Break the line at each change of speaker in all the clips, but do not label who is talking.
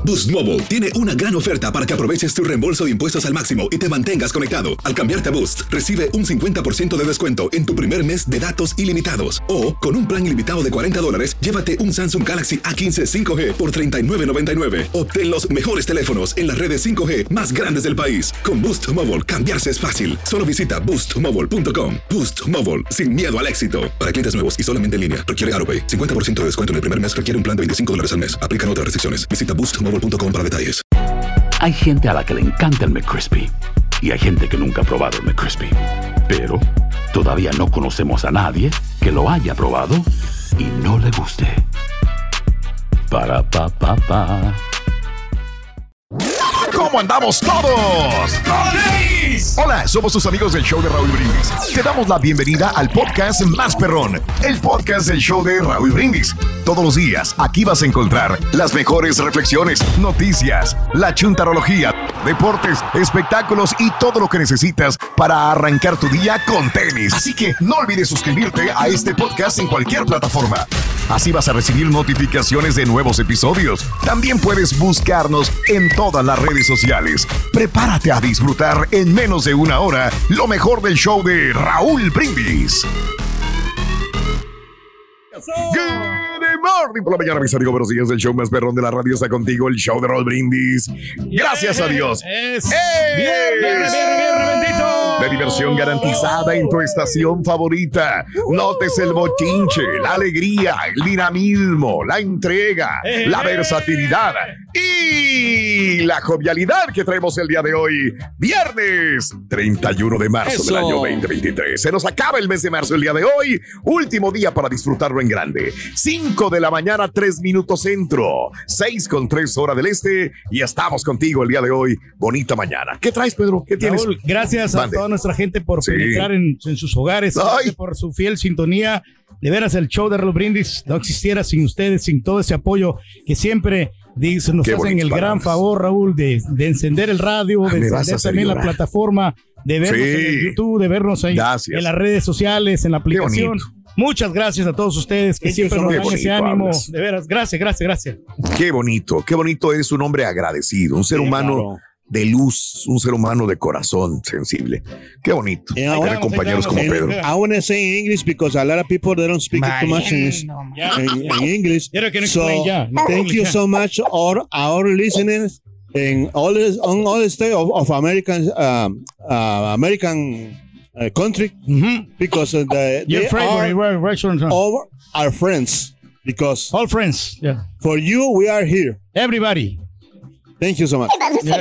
Boost Mobile tiene una gran oferta para que aproveches tu reembolso de impuestos al máximo y te mantengas conectado. Al cambiarte a Boost, recibe un 50% de descuento en tu primer mes de datos ilimitados. O, con un plan ilimitado de $40, llévate un Samsung Galaxy A15 5G por $39.99. Obtén los mejores teléfonos en las redes 5G más grandes del país. Con Boost Mobile, cambiarse es fácil. Solo visita boostmobile.com. Boost Mobile, sin miedo al éxito. Para clientes nuevos y solamente en línea, requiere AutoPay. 50% de descuento en el primer mes requiere un plan de $25 al mes. Aplican otras restricciones. Visita boostmobile.com para detalles.
Hay gente a la que le encanta el McCrispy y hay gente que nunca ha probado el McCrispy. Pero todavía no conocemos a nadie que lo haya probado y no le guste. Para pa pa pa.
¿Cómo andamos todos? Hola, somos tus amigos del show de Raúl Brindis. Te damos la bienvenida al podcast más perrón, el podcast del show de Raúl Brindis. Todos los días aquí vas a encontrar las mejores reflexiones, noticias, la chuntarología, deportes, espectáculos y todo lo que necesitas para arrancar tu día con tenis. Así que no olvides suscribirte a este podcast en cualquier plataforma. Así vas a recibir notificaciones de nuevos episodios. También puedes buscarnos en todas las redes sociales. Prepárate a disfrutar en menos de una hora lo mejor del show de Raúl Brindis. Good morning por la mañana, mis amigos. Buenos días, el show más perrón de la radio está contigo, el show de Raúl Brindis. Gracias a Dios.
Viernes bendito.
De diversión garantizada en tu estación favorita. Notes el bochinche, la alegría, el dinamismo, la entrega, la versatilidad y la jovialidad que traemos el día de hoy. Viernes 31 de marzo del año 2023. Se nos acaba el mes de marzo el día de hoy. Último día para disfrutarlo en grande. 5 de la mañana, 3 minutos centro. 6:03 hora del este. Y estamos contigo el día de hoy. Bonita mañana. ¿Qué traes, Pedro? ¿Qué tienes?
Raúl, gracias a toda nuestra gente por penetrar en sus hogares. Gracias por su fiel sintonía. De veras, el show de Raúl Brindis no existiera sin ustedes, sin todo ese apoyo que siempre nos hacen el gran favor, Raúl, de encender el radio, de encender también la plataforma, de vernos en YouTube, de vernos ahí en las redes sociales, en la aplicación. Muchas gracias a todos ustedes que siempre nos dan ese ánimo. Hablas. De veras, gracias.
Qué bonito eres un hombre agradecido, un ser humano de luz, un ser humano de corazón sensible. Qué bonito. Tener compañeros como Pedro.
I want to say in English because a lot of people they don't speak too much in English. So thank you so much our listeners in all the state of American country because they are all our friends because
all friends. Yeah.
For you we are here.
Everybody.
Thank you so much.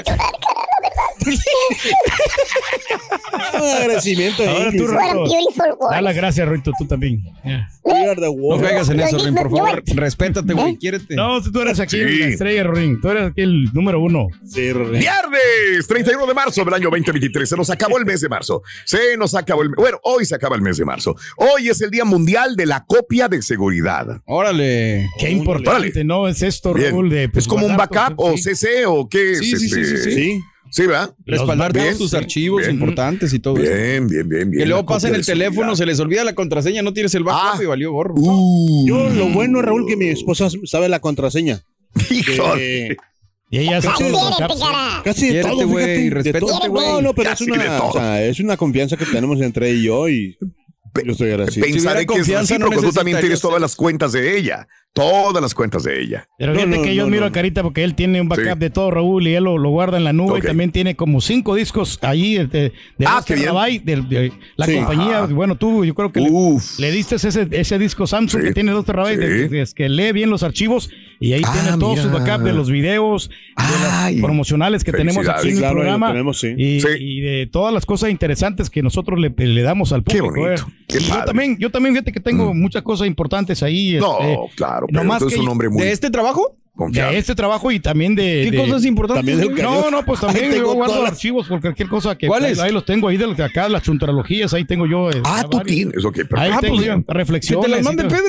Un agradecimiento.
Ahora tú, Ruito. Da las gracias, Ruito, tú también.
No caigas en eso, Rin, por favor. Respétate, güey, quiérete.
No, tú eres aquí la estrella, Rin. Tú eres aquí el número 1.
Sí, Viernes 31 de marzo del año 2023. Se nos acabó el mes de marzo. Bueno, hoy se acaba el mes de marzo. Hoy es el Día Mundial de la Copia de Seguridad.
Órale.
Qué importante, ¿no? Es esto, Raúl, de...
¿Es como un backup o CC o qué es?
Sí.
Sí, ¿verdad?
Respaldar todos tus archivos importantes y todo eso.
Bien.
Que luego pasa en el teléfono, se les olvida la contraseña, no tienes el backup y valió gorro.
Yo, lo bueno, Raúl, que mi esposa sabe la contraseña.
Híjole.
Y ella sabe
casi de todo,
güey. Respétate, güey.
No, pero es una confianza que tenemos entre ella y yo y yo estoy agradecido.
Pensaré que es recíproco, tú también tienes todas las cuentas de ella. Todas las cuentas de ella.
Pero fíjate que yo admiro a Carita porque él tiene un backup de todo, Raúl, y él lo guarda en la nube y también tiene como 5 discos allí de la compañía. Bueno, tú, yo creo que le diste ese disco Samsung que tiene 2 terabytes, que lee bien los archivos y ahí tiene todos sus backups de los videos, de las promocionales que tenemos aquí en el programa y de todas las cosas interesantes que nosotros le damos al público.
Qué bonito.
Yo también, fíjate que tengo muchas cosas importantes ahí.
Claro, pero tú eres un hombre muy...
¿De este trabajo?
De este trabajo y también de...
¿Qué cosas importantes?
Pues también yo guardo archivos por cualquier cosa que...
¿Cuáles?
Ahí los tengo, ahí de acá, las chuntarologías, ahí tengo yo...
tú tienes, ok, perfecto.
Ahí tengo yo reflexiones.
¿Que te las mande Pedro?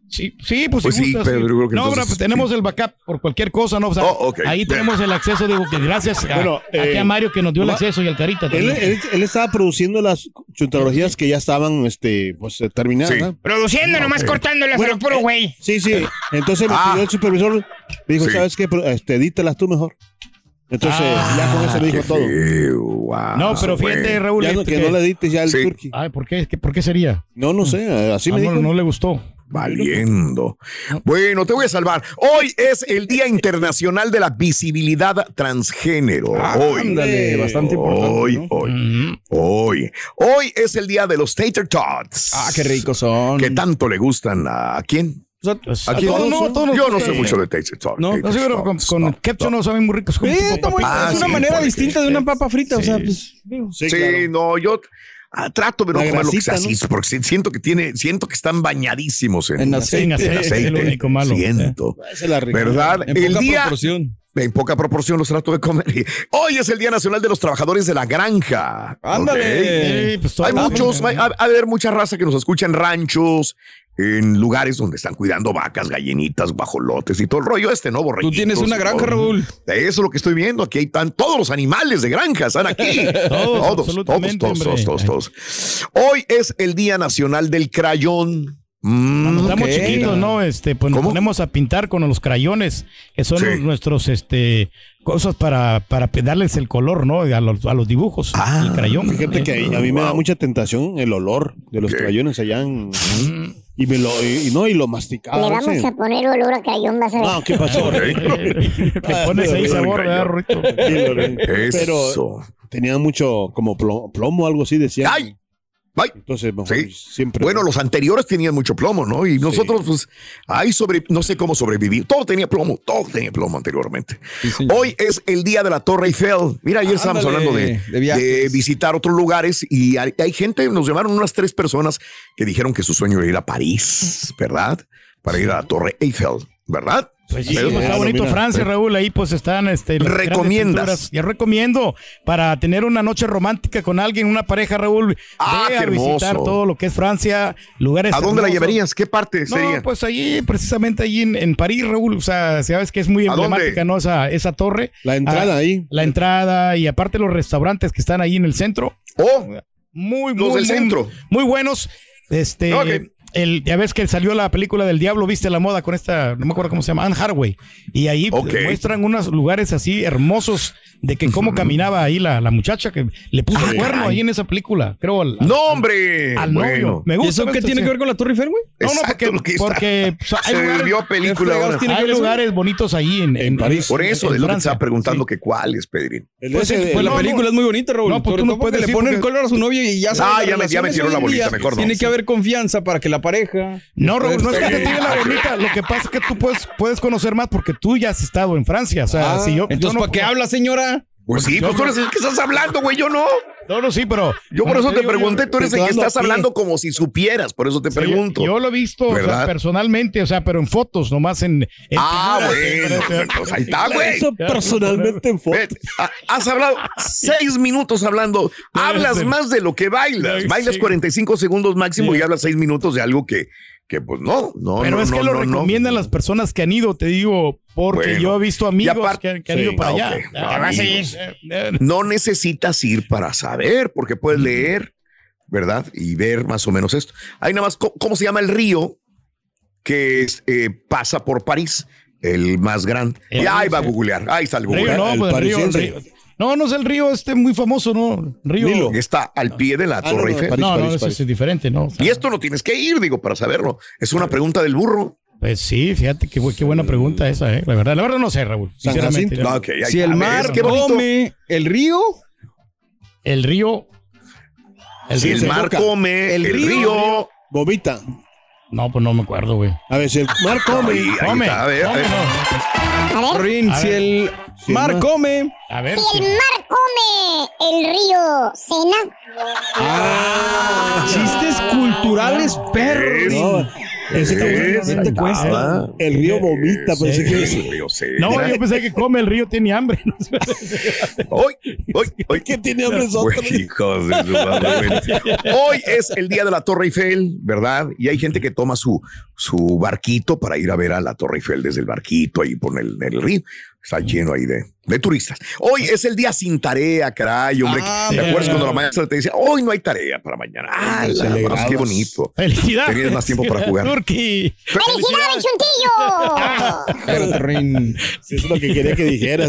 Sí, pues
sí, pero yo creo que
no, pues tenemos el backup por cualquier cosa, ¿no? O sea, ahí tenemos el acceso, digo que gracias a Mario que nos dio el acceso y al Carita también.
Él estaba produciendo las chuntarologías que ya estaban pues terminadas. ¿No?
Produciendo, nomás cortándolas a lo puro güey.
Sí. Entonces me pidió el supervisor, me dijo, ¿sabes qué? Edítalas tú mejor. Entonces, ya con eso le dijo todo.
Wow, no, pero fíjate, Raúl.
Ya que no le edites ya el turkey.
Ay, ¿por qué sería?
No sé, así me dijo.
No le gustó.
Valiendo. Bueno, te voy a salvar. Hoy es el Día Internacional de la Visibilidad Transgénero.
Ándale, bastante importante.
Hoy es el Día de los Tater Tots.
Qué ricos son.
¿Qué tanto le gustan a quién?
Pues,
Aquí yo no sé mucho de Tater Tots.
No, pero con ketchup no saben muy ricos.
Es una manera distinta de una papa frita. O sea, pues.
Sí, no, yo trato de no comer lo que sea así, porque siento que están bañadísimos en aceite.
Es el único malo.
Siento. ¿Verdad?
En poca proporción.
En poca proporción los trato de comer. Hoy es el Día Nacional de los Trabajadores de la Granja.
Ándale.
Pues hay muchos, va a haber mucha raza que nos escucha en ranchos, en lugares donde están cuidando vacas, gallinitas, guajolotes y todo el rollo ¿no? Borreguitos.
Tú tienes una granja, Raúl.
Eso es lo que estoy viendo. Aquí están todos los animales de granja, están aquí. Todos. Hoy es el Día Nacional del Crayón.
Cuando estamos chiquitos, ¿no? Pues nos ponemos a pintar con los crayones, que son nuestros cosas para darles el color, ¿no? A los dibujos. El crayón.
Fíjate que a mí me da mucha tentación el olor de los crayones allá y lo masticaba.
Le vamos a poner olor a crayón, vas a ver.
No, ¿qué pasó?
Le pones ahí sabor, ¿verdad, Rito?
Pero tenía mucho como plomo, algo así decía.
¡Ay!
Entonces, siempre.
Bueno, los anteriores tenían mucho plomo, ¿no? Y nosotros, pues, no sé cómo sobrevivir. Todo tenía plomo anteriormente. Sí. Hoy es el Día de la Torre Eiffel. Mira, ayer estábamos hablando de visitar otros lugares y hay gente, nos llamaron unas 3 personas que dijeron que su sueño era ir a París, ¿verdad? Para ir a la Torre Eiffel, ¿verdad?
Pues sí, está bonito Francia, Raúl, ahí pues están
¿recomiendas?
Ya recomiendo para tener una noche romántica con alguien, una pareja, Raúl, ve a visitar todo lo que es Francia, lugares
¿A dónde la llevarías? ¿Qué parte sería?
No, pues allí, precisamente allí en París, Raúl, o sea, sabes que es muy emblemática, ¿no? Esa torre.
La entrada ahí.
La entrada y aparte los restaurantes que están ahí en el centro. Muy
centro.
Muy buenos. Ya ves que salió la película del Diablo, viste la moda con esta, no me acuerdo cómo se llama, Anne Hathaway. Y ahí muestran unos lugares así hermosos de que cómo caminaba ahí la muchacha que le puso el cuerno ahí en esa película, creo.
¡No, hombre!
Al novio. Me gusta.
¿Y eso qué tiene que ver con la Torre Eiffel, güey?
No, porque hay lugares bonitos ahí en París.
Por eso, es lo que te estaba preguntando, que cuáles, Pedrín.
Pues la película es muy bonita, Raúl.
No, pues tú no puedes
le pone el color a su novio y ya sabe.
Ya me tiró la bolita, mejor no.
Tiene que haber confianza para que la pareja.
No, Raúl, no es que te tire la bolita. Lo que pasa es que tú puedes conocer más porque tú ya has estado en Francia. O sea, si yo.
Entonces, ¿para qué habla, señora?
Pues sí, pues tú eres el que estás hablando, güey, yo no.
No, sí, pero...
Yo por eso te pregunté, tú eres el que estás hablando como si supieras, por eso te pregunto.
Yo lo he visto, o sea, personalmente, o sea, pero en fotos, nomás en
bueno, pues ahí está, güey.
Eso personalmente en fotos.
Has hablado 6 minutos hablando, hablas más de lo que bailas. Bailas 45 segundos máximo y hablas 6 minutos de algo que pues no.
Pero es que lo recomiendan las personas que han ido, te digo, porque yo he visto amigos que han ido para allá.
No necesitas ir para saber, porque puedes leer, ¿verdad? Y ver más o menos esto. Hay nada más, ¿cómo se llama el río que pasa por París? El más grande. Ahí va a googlear. Ahí está el Google.
No, es el río muy famoso, ¿no? Río
Nilo. Está al pie de la Torre Eiffel.
No, eso es diferente, ¿no? O sea,
y esto no tienes que ir, digo, para saberlo. Es una pregunta del burro.
Pues sí, fíjate qué buena pregunta esa, La verdad no sé, Raúl. Sinceramente.
Si el mar come el río.
El río.
Si el mar come el río.
Vomita.
No, pues no me acuerdo, güey.
A ver, si el mar come.
A ver.
Si el mar come.
A ver. Si el mar come, el río cena.
Chistes culturales, perros.
Ese cuesta. El río vomita, pensé que
el río se.
No, yo pensé que come el río, tiene hambre.
Hoy.
¿Qué tiene hambre nosotros?
Hijos de su madre. Hoy es el día de la Torre Eiffel, ¿verdad? Y hay gente que toma su barquito para ir a ver a la Torre Eiffel desde el barquito ahí por el río. Está lleno ahí de turistas. Hoy es el día sin tarea, caray, hombre. ¿Te acuerdas cuando la maestra te decía, hoy no hay tarea para mañana? Qué bonito.
¡Felicidades!
Tenías más tiempo para jugar.
¡Felicidades, Chuntillo!
Eso es lo que quería que dijeras.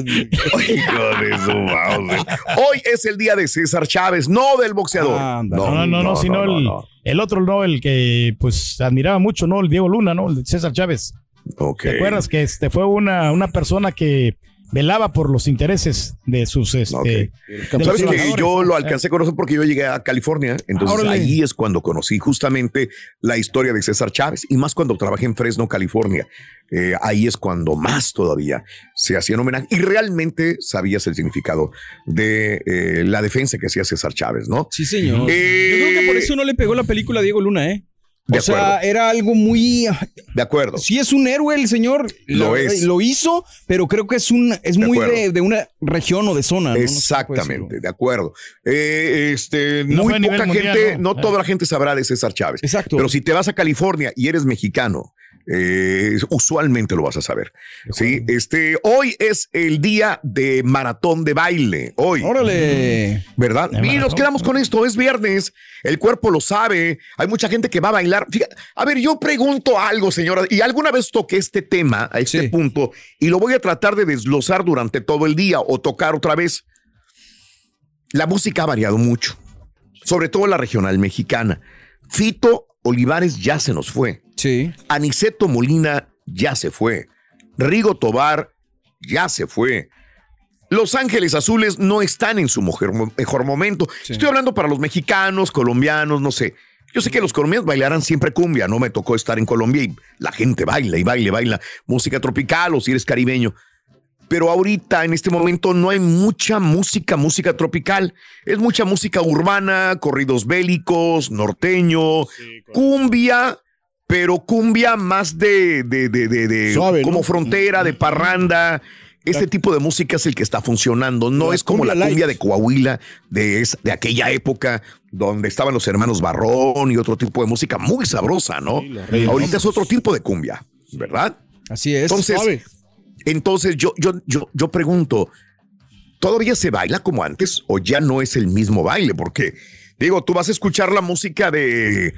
Hoy es el día de César Chávez, no del boxeador.
No, sino el otro, no, el que pues admiraba mucho, ¿no? El Diego Luna, ¿no? El César Chávez.
Okay.
¿Te acuerdas que fue una persona que velaba por los intereses de sus
¿Sabes que yo lo alcancé a conocer porque yo llegué a California? Entonces ahí es cuando conocí justamente la historia de César Chávez, y más cuando trabajé en Fresno, California. Ahí es cuando más todavía se hacían homenaje y realmente sabías el significado de la defensa que hacía César Chávez, ¿no?
Sí, señor. Yo creo que por eso no le pegó la película a Diego Luna, ¿eh?
O
sea, era algo muy...
De acuerdo.
Sí es un héroe el señor. Lo hizo, pero creo que es muy de una región o de zona.
Exactamente, de acuerdo. Muy poca gente, no toda la gente sabrá de César Chávez.
Exacto.
Pero si te vas a California y eres mexicano, usualmente lo vas a saber. Sí, hoy es el día de maratón de baile. Hoy.
¡Órale!
¿Verdad? Y nos quedamos con esto. Es viernes. El cuerpo lo sabe. Hay mucha gente que va a bailar. Fíjate, a ver, yo pregunto algo, señora, y alguna vez toqué este tema a este punto y lo voy a tratar de desglosar durante todo el día o tocar otra vez. La música ha variado mucho, sobre todo la regional mexicana. Fito Olivares ya se nos fue.
Sí.
Aniceto Molina ya se fue. Rigo Tobar ya se fue. Los Ángeles Azules no están en su mejor momento. Sí. Estoy hablando para los mexicanos, colombianos, no sé. Yo sé que los colombianos bailarán siempre cumbia. No me tocó estar en Colombia y la gente baila música tropical o si eres caribeño. Pero ahorita, en este momento, no hay mucha música tropical. Es mucha música urbana, corridos bélicos, norteño, cumbia, pero cumbia más de suave, como ¿no? Frontera, de parranda. Este tipo de música es el que está funcionando. No es como la cumbia de Coahuila de aquella época donde estaban los hermanos Barrón y otro tipo de música muy sabrosa, ¿no? Sí, ahorita es otro tipo de cumbia, ¿verdad?
Así es.
Entonces yo pregunto, ¿todavía se baila como antes o ya no es el mismo baile? Porque, digo, tú vas a escuchar la música de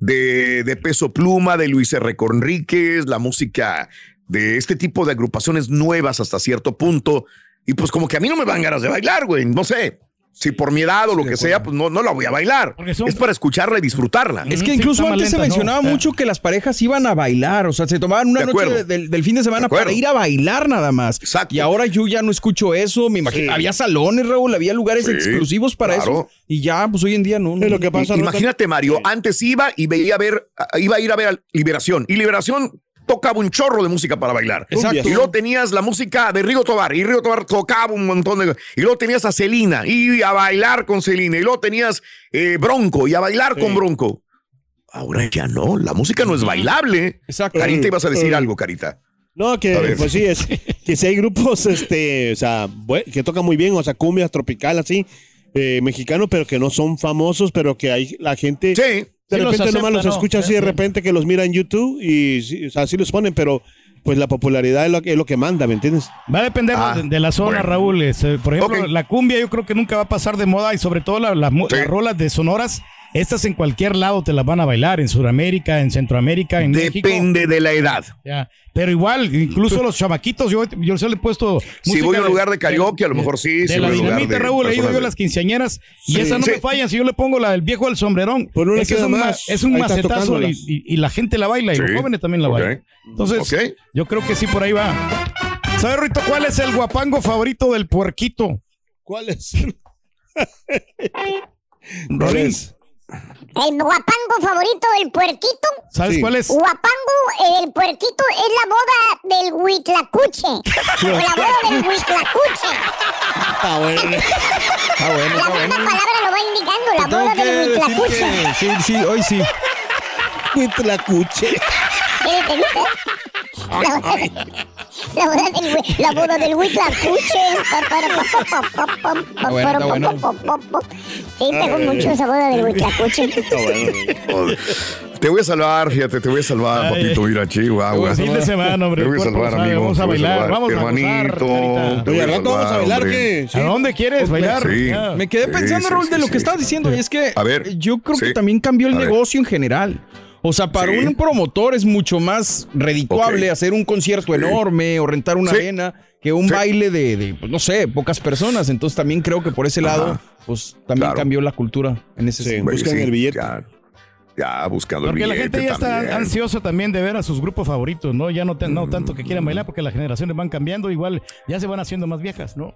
Peso Pluma, de Luis R. Conríquez, la música de este tipo de agrupaciones nuevas hasta cierto punto, y pues como que a mí no me van ganas de bailar, güey, no sé. Si por mi edad o lo que sea, pues no la voy a bailar. Es para escucharla y disfrutarla.
Es que incluso antes se mencionaba mucho que las parejas iban a bailar. O sea, se tomaban una noche del fin de semana para ir a bailar nada más.
Exacto.
Y ahora yo ya no escucho eso. Me imagino. Sí. Había salones, Raúl, había lugares exclusivos para eso. Y ya, pues hoy en día no.
Es lo que pasa.
Imagínate, Mario, antes iba a ir a ver a Liberación. Y Liberación tocaba un chorro de música para bailar.
Exacto.
Y luego tenías la música de Rigo Tobar, y Rigo Tobar tocaba un montón de... Y luego tenías a Selena, y a bailar con Selena, y luego tenías Bronco, y a bailar con Bronco. Ahora ya no, la música no es bailable.
Exacto.
Carita, ibas a decir algo, Carita.
No, que pues sí, es que si hay grupos o sea, que tocan muy bien, o sea, cumbia tropical así, mexicanos, pero que no son famosos, pero que hay la gente...
Sí.
De repente nomás los escucha así de repente que los mira en YouTube y o sea, así los ponen, pero pues la popularidad es lo que manda, ¿me entiendes?
Va a depender de la zona, Raúl. Por ejemplo, la cumbia yo creo que nunca va a pasar de moda y sobre todo las rolas de sonoras, estas en cualquier lado te las van a bailar, en Sudamérica, en Centroamérica, en México.
Depende de la edad.
Ya. Pero igual, incluso los chamaquitos, yo se le he puesto
si voy a un lugar de karaoke, a lo mejor sí.
De la Dinamita, Raúl, he ido yo a las quinceañeras y esas no me fallan. Si yo le pongo la del viejo del sombrerón, es un macetazo y la gente la baila y los jóvenes también la bailan. Entonces, yo creo que sí por ahí va. ¿Sabes, Rito, cuál es el guapango favorito del puerquito?
¿Cuál es?
Rollins.
El guapango favorito del puerquito.
¿Sabes cuál es?
Guapango, el puerquito es la boda del huitlacuche. La boda del huitlacuche.
Está bueno.
La misma palabra lo va indicando, la boda del huitlacuche.
Sí, hoy sí.
Huitlacuche.
La boda del Huitlacuche. Sí, pegó mucho esa boda del Huitlacuche.
Te voy a salvar, fíjate, papito, mira, Chihuahua.
Fin de semana, hombre.
Te voy a salvar, amigo.
Vamos a bailar, vamos
hermanito.
Oye, al rato vamos a bailar, ¿qué?
¿A dónde quieres bailar?
Sí.
Me quedé pensando, Raúl, de lo que estabas diciendo, y es que yo creo que también cambió el negocio en general. O sea, para un promotor es mucho más redituable hacer un concierto enorme o rentar una arena que un baile de, pues, no sé, pocas personas. Entonces también creo que por ese lado, pues también cambió la cultura en ese sentido.
Buscan el billete.
Ya buscando el
billete. Porque la gente ya
también
está ansiosa también de ver a sus grupos favoritos, ¿no? Ya no tanto que quieran bailar porque las generaciones van cambiando, igual ya se van haciendo más viejas, ¿no?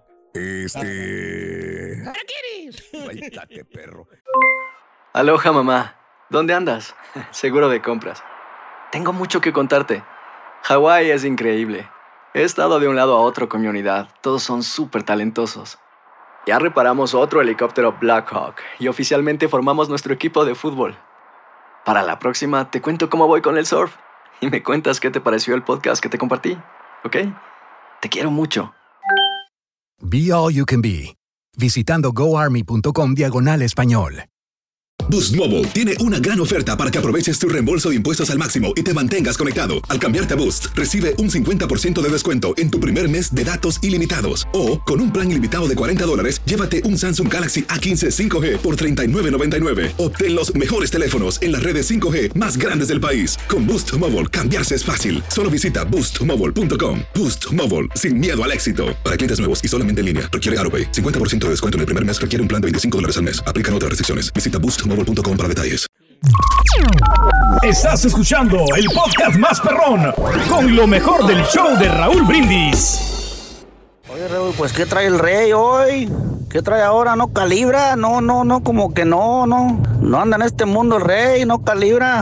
Báilate, perro.
Aloha, mamá. ¿Dónde andas? Seguro de compras. Tengo mucho que contarte. Hawái es increíble. He estado de un lado a otro con mi unidad. Todos son súper talentosos. Ya reparamos otro helicóptero Blackhawk y oficialmente formamos nuestro equipo de fútbol. Para la próxima te cuento cómo voy con el surf y me cuentas qué te pareció el podcast que te compartí, ¿ok? Te quiero mucho.
Be All You Can Be. Visitando goarmy.com/español.
Boost Mobile tiene una gran oferta para que aproveches tu reembolso de impuestos al máximo y te mantengas conectado. Al cambiarte a Boost, recibe un 50% de descuento en tu primer mes de datos ilimitados. O, con un plan ilimitado de $40, llévate un Samsung Galaxy A15 5G por $39.99. Obtén los mejores teléfonos en las redes 5G más grandes del país. Con Boost Mobile, cambiarse es fácil. Solo visita boostmobile.com. Boost Mobile, sin miedo al éxito. Para clientes nuevos y solamente en línea, requiere AutoPay. 50% de descuento en el primer mes requiere un plan de $25 al mes. Aplican otras restricciones. Visita boostmobile.com para detalles.
Estás escuchando el podcast más perrón con lo mejor del show de Raúl Brindis.
Oye, Raúl, pues ¿qué trae el rey hoy? ¿Qué trae ahora? ¿No calibra? No, como que no anda en este mundo el rey, no calibra.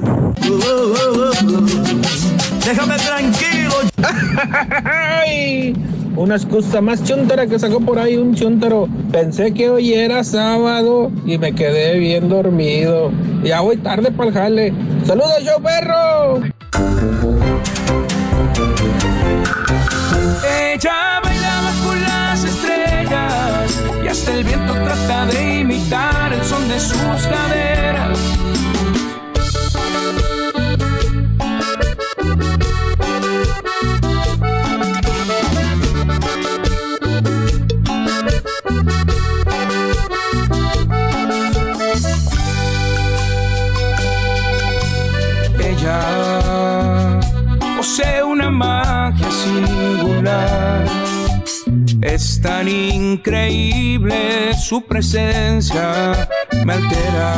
Déjame tranquilo.
Una excusa más chuntara que sacó por ahí un chuntaro. Pensé que hoy era sábado y me quedé bien dormido. Ya voy tarde para el jale. ¡Saludos, show perro!
Ella bailaba con las estrellas y hasta el viento trata de imitar el son de sus caderas. Posee una magia singular. Es tan increíble su presencia, me altera.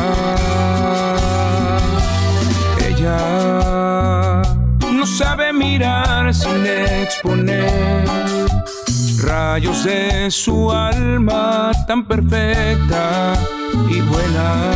Ella no sabe mirar sin exponer rayos de su alma tan perfecta y buena.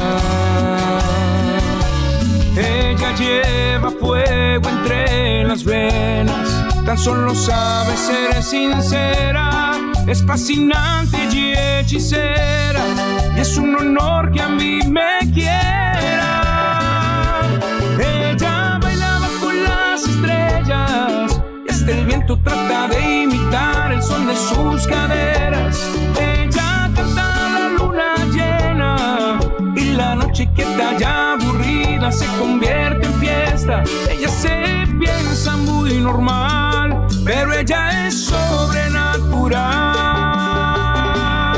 Ella lleva fuego entre las venas, tan solo sabe ser sincera, es fascinante y hechicera, y es un honor que a mí me quiera. Ella bailaba con las estrellas, y hasta el viento trata de imitar el son de sus caderas. Ella canta la luna llena, y la noche quieta ya aburrida se convierte en fiesta. Ella se piensa muy normal, pero ella es sobrenatural.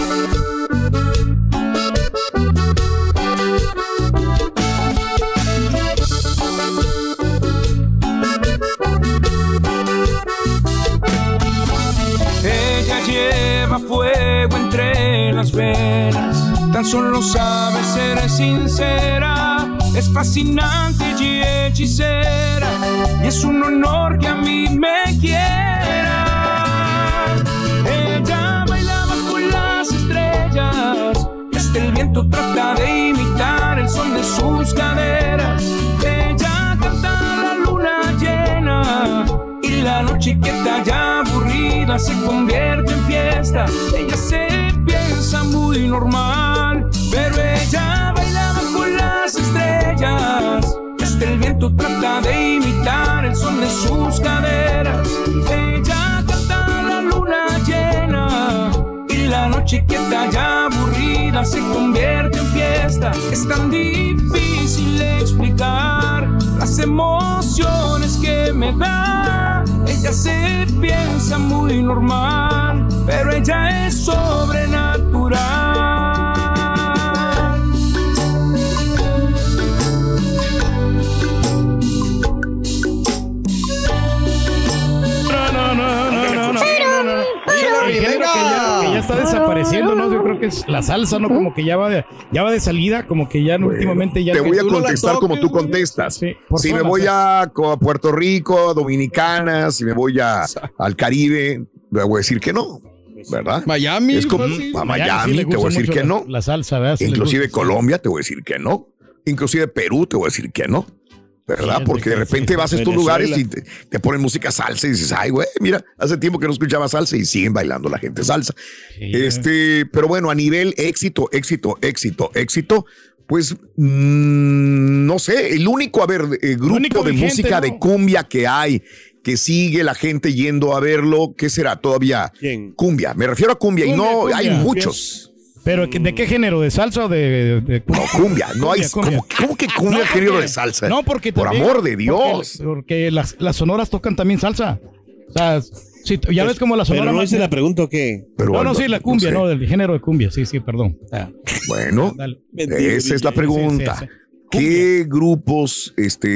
Ella lleva fuego entre las venas, tan solo sabe ser sincera, es fascinante y hechicera, y es un honor que a mí me quiera. Ella bailaba con las estrellas, y hasta el viento trata de imitar el son de sus caderas. Ella canta la luna llena, y la noche quieta ya aburrida se convierte en fiesta. Ella se piensa muy normal, pero ella bailaba con las estrellas, hasta el viento viento trata de imitar el son de sus caderas. Ella canta la luna llena y la noche quieta y aburrida se convierte en fiesta. Es tan difícil explicar las emociones que me da. Ella se piensa muy normal, pero ella es sobrenatural.
Que ya está desapareciendo, ¿no? Yo creo que es la salsa, ¿no? Como que ya va de salida, como que ya últimamente ya...
Te voy a contestar como tú contestas. Sí, si me voy a Puerto Rico, a Dominicana, si me voy al Caribe, le voy a decir que no, ¿verdad?
Miami.
Es como, a Miami te voy a decir que no.
La salsa, ¿verdad?
Inclusive Colombia te voy a decir que no. Inclusive Perú te voy a decir que no. ¿Verdad? Porque de repente vas a estos lugares y te ponen música salsa y dices, ay, güey, mira, hace tiempo que no escuchaba salsa y siguen bailando la gente salsa. Pero bueno, a nivel éxito, pues no sé, el único, grupo de música de cumbia que hay, que sigue la gente yendo a verlo, ¿qué será todavía? ¿Quién? Cumbia, me refiero a cumbia y no, hay muchos.
¿Pero de qué género? ¿De salsa o de
cumbia? No, cumbia. No hay... ¿Cómo que cumbia es género de salsa?
No, porque
por
también,
amor de Dios.
Porque las sonoras tocan también salsa. O sea, sí, ya ves como la sonora...
Pero no hice la pregunta o qué.
No, sí, la cumbia, no, del género de cumbia. Sí, perdón.
Bueno, esa es la pregunta. Sí. ¿Qué grupos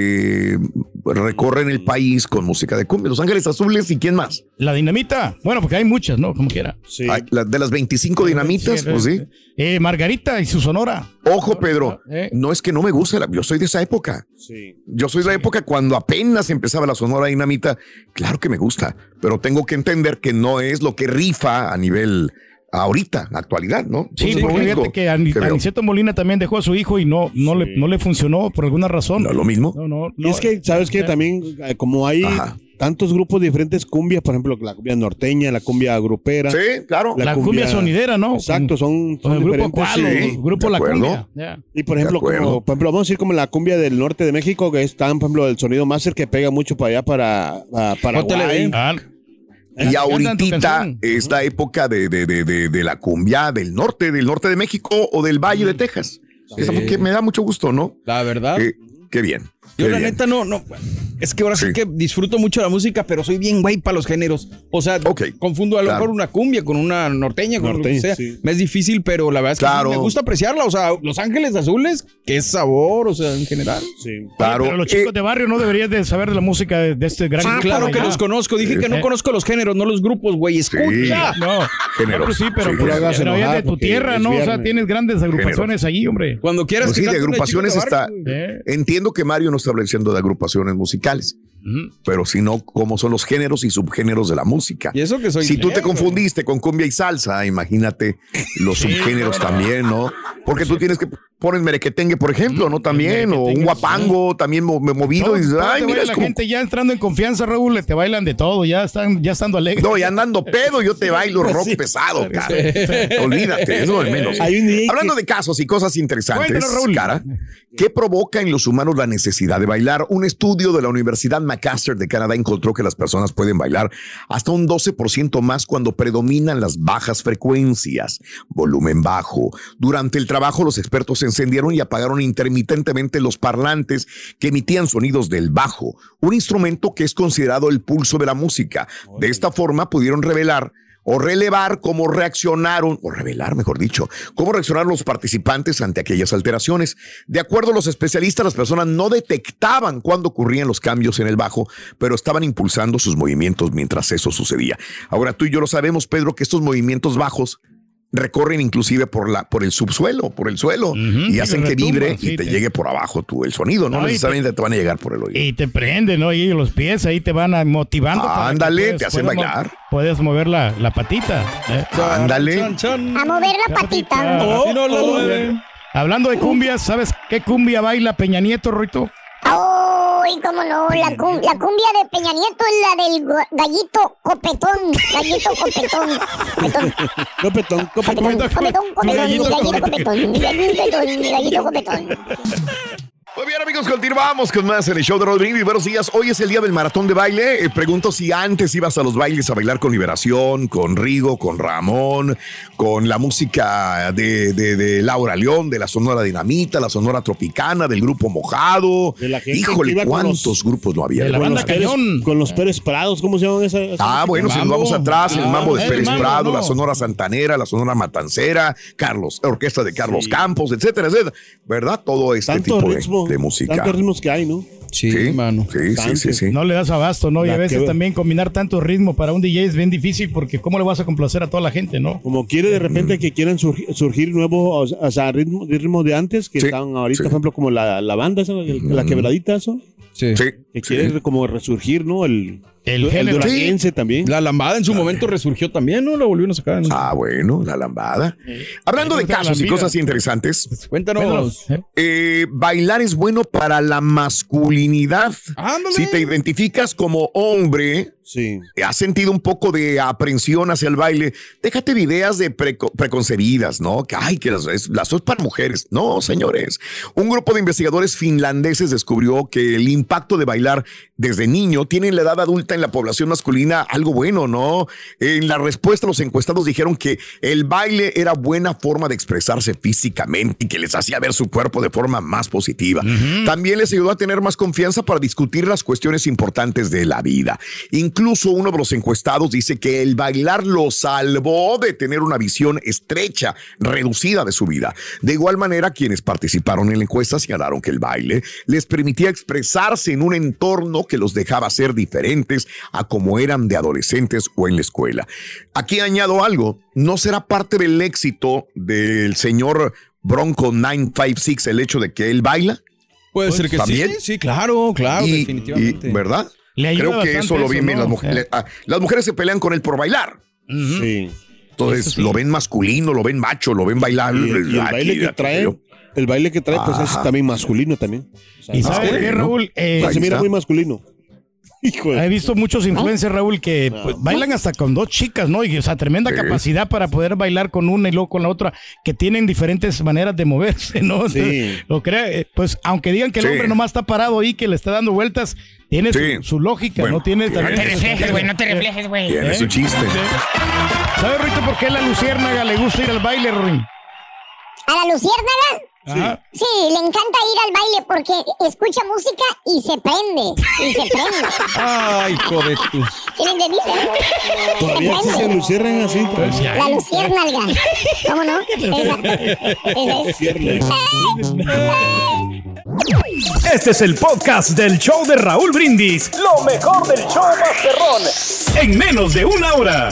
recorren el país con música de cumbia? Los Ángeles Azules y ¿quién más?
La Dinamita. Bueno, porque hay muchas, ¿no? Como quiera.
Sí. De las 25 dinamitas, pues sí.
Margarita y su sonora.
Ojo, Pedro, no es que no me guste, yo soy de esa época. Sí. Yo soy de la época cuando apenas empezaba la Sonora Dinamita. Claro que me gusta, pero tengo que entender que no es lo que rifa a nivel... ahorita, la actualidad, ¿no?
Sí, porque fíjate que Aniceto Molina también dejó a su hijo y no le funcionó por alguna razón.
No, lo mismo.
No, es que, ¿sabes qué? También, como hay tantos grupos de diferentes cumbias, por ejemplo, la cumbia norteña, la cumbia grupera.
Sí, claro.
La cumbia sonidera, ¿no?
Exacto, son
el grupo Cualo, grupo La Cumbia.
Y por ejemplo, vamos a decir como la cumbia del norte de México, que está, por ejemplo, el sonido máster que pega mucho para allá, para Paraguay.
Y ahorita es la época de la cumbia del norte de México o del Valle de Texas. Sí. Esa porque me da mucho gusto, ¿no?
La verdad.
Qué bien.
Yo la neta no, es que ahora sí que disfruto mucho la música, pero soy bien güey para los géneros. O sea, confundo a lo mejor una cumbia con una norteña, con lo que sea. Sí. Me es difícil, pero la verdad es que sí me gusta apreciarla. O sea, Los Ángeles Azules, qué sabor, o sea, en general.
Sí, claro.
Pero los chicos de barrio no deberían de saber de la música de este gran grupo.
Claro que los conozco. Dije que no conozco los géneros, no los grupos, güey. Escucha.
No, géneros. Sí, pero de tu tierra, ¿no? O sea, tienes grandes agrupaciones ahí, hombre.
Cuando quieras.
Pues sí, de agrupaciones está. Entiendo que Mario no está hablando de agrupaciones musicales, pero si no, ¿cómo son los géneros y subgéneros de la música?
Y eso que soy
si tú te confundiste con cumbia y salsa, imagínate los subgéneros también, ¿no? Porque tú tienes que poner merequetengue, por ejemplo, ¿no? También, o un guapango también movido. Y dices, ay, mira,
la gente ya entrando en confianza, Raúl, te bailan de todo, ya estando alegre.
No, ya andando pedo, yo te bailo rock pesado, cara. Olvídate, eso es lo menos. Hablando de casos y cosas interesantes, cara, ¿qué provoca en los humanos la necesidad de bailar? Un estudio de la Universidad McMaster de Canadá encontró que las personas pueden bailar hasta un 12% más cuando predominan las bajas frecuencias, volumen bajo. Durante el trabajo, los expertos encendieron y apagaron intermitentemente los parlantes que emitían sonidos del bajo, un instrumento que es considerado el pulso de la música. De esta forma pudieron relevar cómo reaccionaron, o revelar, mejor dicho, cómo reaccionaron los participantes ante aquellas alteraciones. De acuerdo a los especialistas, las personas no detectaban cuándo ocurrían los cambios en el bajo, pero estaban impulsando sus movimientos mientras eso sucedía. Ahora tú y yo lo sabemos, Pedro, que estos movimientos bajos recorren inclusive por el subsuelo, por el suelo, y hacen que vibre y te llegue por abajo el sonido, no necesariamente te van a llegar por el oído.
Y te prenden, ¿no? Y los pies ahí te van motivando.
Ándale, te hacen bailar.
Puedes mover la patita.
Ándale.
A mover la patita.
Hablando de cumbias, ¿sabes qué cumbia baila Peña Nieto, Ruito?
Uy, cómo no, la cumbia de Peña Nieto es la del gallito copetón. Gallito copetón.
Copetón.
Gallito copetón.
Muy bien, Amigos, continuamos con más en el show de Raúl Brindis. Buenos días. Hoy es el día del maratón de baile. Pregunto si antes ibas a los bailes a bailar con Liberación, con Rigo, con Ramón, con la música de Laura León, de la Sonora Dinamita, la Sonora Tropicana, del Grupo Mojado. Híjole, ¿cuántos grupos no había?
De la banda Cañón. Con los Pérez Prados, ¿cómo se llaman esas?
Bueno, si nos vamos atrás, el mambo de Pérez Prado, la Sonora Santanera, la Sonora Matancera, orquesta de Carlos Campos, etcétera, etcétera. ¿Verdad? Todo este tipo de música.
Tantos ritmos que hay, ¿no?
Sí, mano.
Sí.
No le das abasto, ¿no? Y a veces también combinar tanto ritmo para un DJ es bien difícil porque ¿cómo le vas a complacer a toda la gente, no?
Como quiere de repente que quieran surgir nuevos, o sea, ritmos de antes que están ahorita, por ejemplo, como la banda, esa, la quebradita, eso.
Sí.
Que quiere como resurgir, ¿no? El duraguense también.
La lambada en su momento resurgió también, ¿no? La volvieron a sacar, ¿no?
Bueno, la lambada. Hablando de casos y cosas interesantes.
Cuéntanos.
Bailar es bueno para la masculinidad.
Ándale.
Si te identificas como hombre, has sentido un poco de aprensión hacia el baile, déjate de ideas de preconcebidas, ¿no? Que las son para mujeres. No, señores. Un grupo de investigadores finlandeses descubrió que el impacto de bailar desde niño tiene en la edad adulta en la población masculina algo bueno, ¿no? En la respuesta, los encuestados dijeron que el baile era buena forma de expresarse físicamente y que les hacía ver su cuerpo de forma más positiva. También les ayudó a tener más confianza para discutir las cuestiones importantes de la vida. Incluso uno de los encuestados dice que el bailar lo salvó de tener una visión estrecha, reducida de su vida. De igual manera, quienes participaron en la encuesta señalaron que el baile les permitía expresarse en un entorno que los dejaba ser diferentes a como eran de adolescentes o en la escuela. Aquí añado algo, ¿no será parte del éxito del señor Bronco 956 el hecho de que él baila?
Puede ser que ¿también? Sí, claro, definitivamente.
¿Verdad? Creo que eso lo ven bien, ¿no? Las mujeres se pelean con él por bailar.
Sí.
Entonces lo ven masculino, lo ven macho, lo ven bailar.
Y el baile que trae, pues es también masculino también. O sea,
¿y sabes qué, Raúl?
Se mira muy masculino.
He visto muchos influencers, Raúl, que bailan hasta con dos chicas, ¿no? Y, o sea, tremenda capacidad para poder bailar con una y luego con la otra, que tienen diferentes maneras de moverse, ¿no? Entonces, pues, aunque digan que el hombre nomás está parado ahí, que le está dando vueltas, tiene su lógica, ¿no? Tiene también.
No te reflejes, güey, no te reflejes, güey.
Tiene su chiste.
¿Sabes, Rito, por qué a la luciérnaga le gusta ir al baile, Ruin?
¿A la luciérnaga? Sí, le encanta ir al baile porque escucha música y se prende.
Ay, hijo de tu.
¿Sí le entendiste?
Todavía se luciernan así.
La luciérnaga. ¿Cómo no?
Este es el podcast del show de Raúl Brindis. Lo mejor del show Masterrón. En menos de una hora.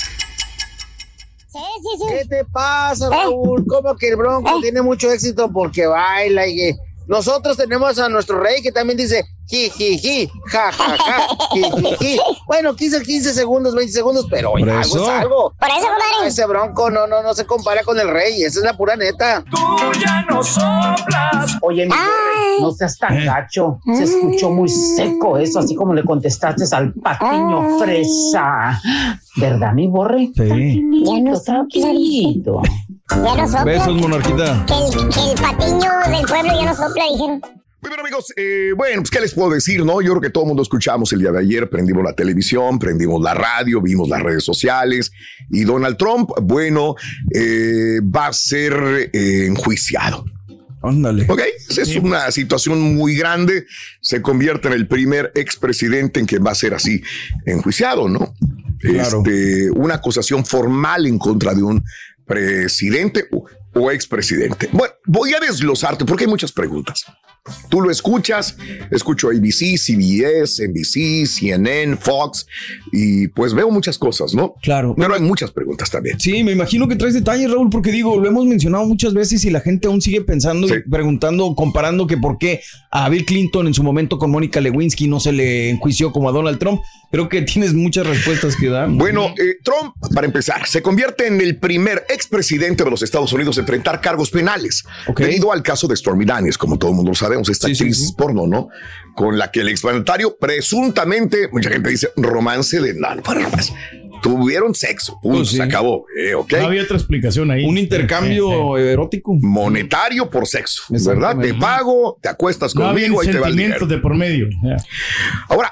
Sí.
¿Qué te pasa, Raúl? ¿Cómo que el Bronco tiene mucho éxito porque baila y que nosotros tenemos a nuestro rey que también dice ji, ja, ji. Bueno, 15 segundos, 20 segundos, pero algo es algo.
Por eso, compadre.
Ese Bronco no se compara con el rey, esa es la pura neta.
Tú ya no soplas.
Oye, mi rey, no seas tan gacho. Se escuchó muy seco eso, así como le contestaste al patiño fresa. ¿Verdad, mi borre?
Sí.
Ya no
tranquilito.
Ya no sopla.
Besos, monarquita.
Que el patiño del pueblo ya no sopla, dijeron.
Muy bien, amigos, pues qué les puedo decir, ¿no? Yo creo que todo el mundo escuchamos el día de ayer, prendimos la televisión, prendimos la radio, vimos las redes sociales y Donald Trump, va a ser enjuiciado.
Ándale.
Ok, es una situación muy grande, se convierte en el primer expresidente en que va a ser así enjuiciado, ¿no?
Claro.
Una acusación formal en contra de un presidente o expresidente. Bueno, voy a desglosarte porque hay muchas preguntas. Tú lo escuchas, escucho ABC, CBS, NBC, CNN, Fox y pues veo muchas cosas, ¿no?
Claro.
Pero hay muchas preguntas también.
Sí, me imagino que traes detalles, Raúl, porque digo, lo hemos mencionado muchas veces y la gente aún sigue pensando y preguntando, comparando que por qué a Bill Clinton en su momento con Mónica Lewinsky no se le enjuició como a Donald Trump. Creo que tienes muchas respuestas que dar.
Bueno, Trump, para empezar, se convierte en el primer expresidente de los Estados Unidos a enfrentar cargos penales debido al caso de Stormy Daniels, como todo el mundo lo sabemos, esta actriz porno, ¿no? Con la que el exmandatario presuntamente, mucha gente dice, romance de nada, romance. Tuvieron sexo, se acabó,
No había otra explicación ahí.
Un intercambio erótico.
Monetario por sexo, ¿verdad? Te pago, te acuestas conmigo y te va el dinero.
De por medio.
Ahora,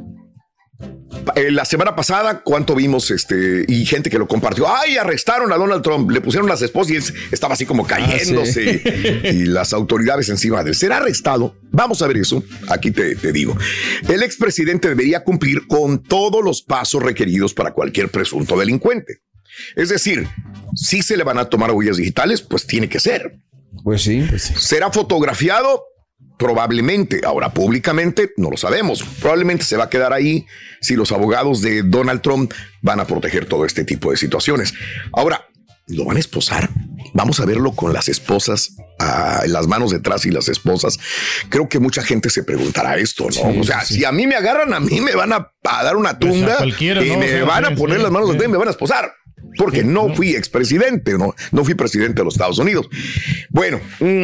la semana pasada, ¿cuánto vimos y gente que lo compartió? ¡Ay, arrestaron a Donald Trump! Le pusieron las esposas y estaba así como cayéndose y las autoridades encima de él. ¿Será arrestado? Vamos a ver eso. Aquí te digo. El expresidente debería cumplir con todos los pasos requeridos para cualquier presunto delincuente. Es decir, si se le van a tomar huellas digitales, pues tiene que ser.
Pues sí.
¿Será fotografiado? Probablemente. Ahora, públicamente, no lo sabemos. Probablemente se va a quedar ahí si los abogados de Donald Trump van a proteger todo este tipo de situaciones. Ahora, ¿lo van a esposar? Vamos a verlo con las esposas, las manos detrás y las esposas. Creo que mucha gente se preguntará esto, ¿no? Si a mí me agarran, a mí me van a dar una tunda y me van a poner las manos detrás y me van a esposar. Porque no fui expresidente, no fui presidente de los Estados Unidos. Bueno,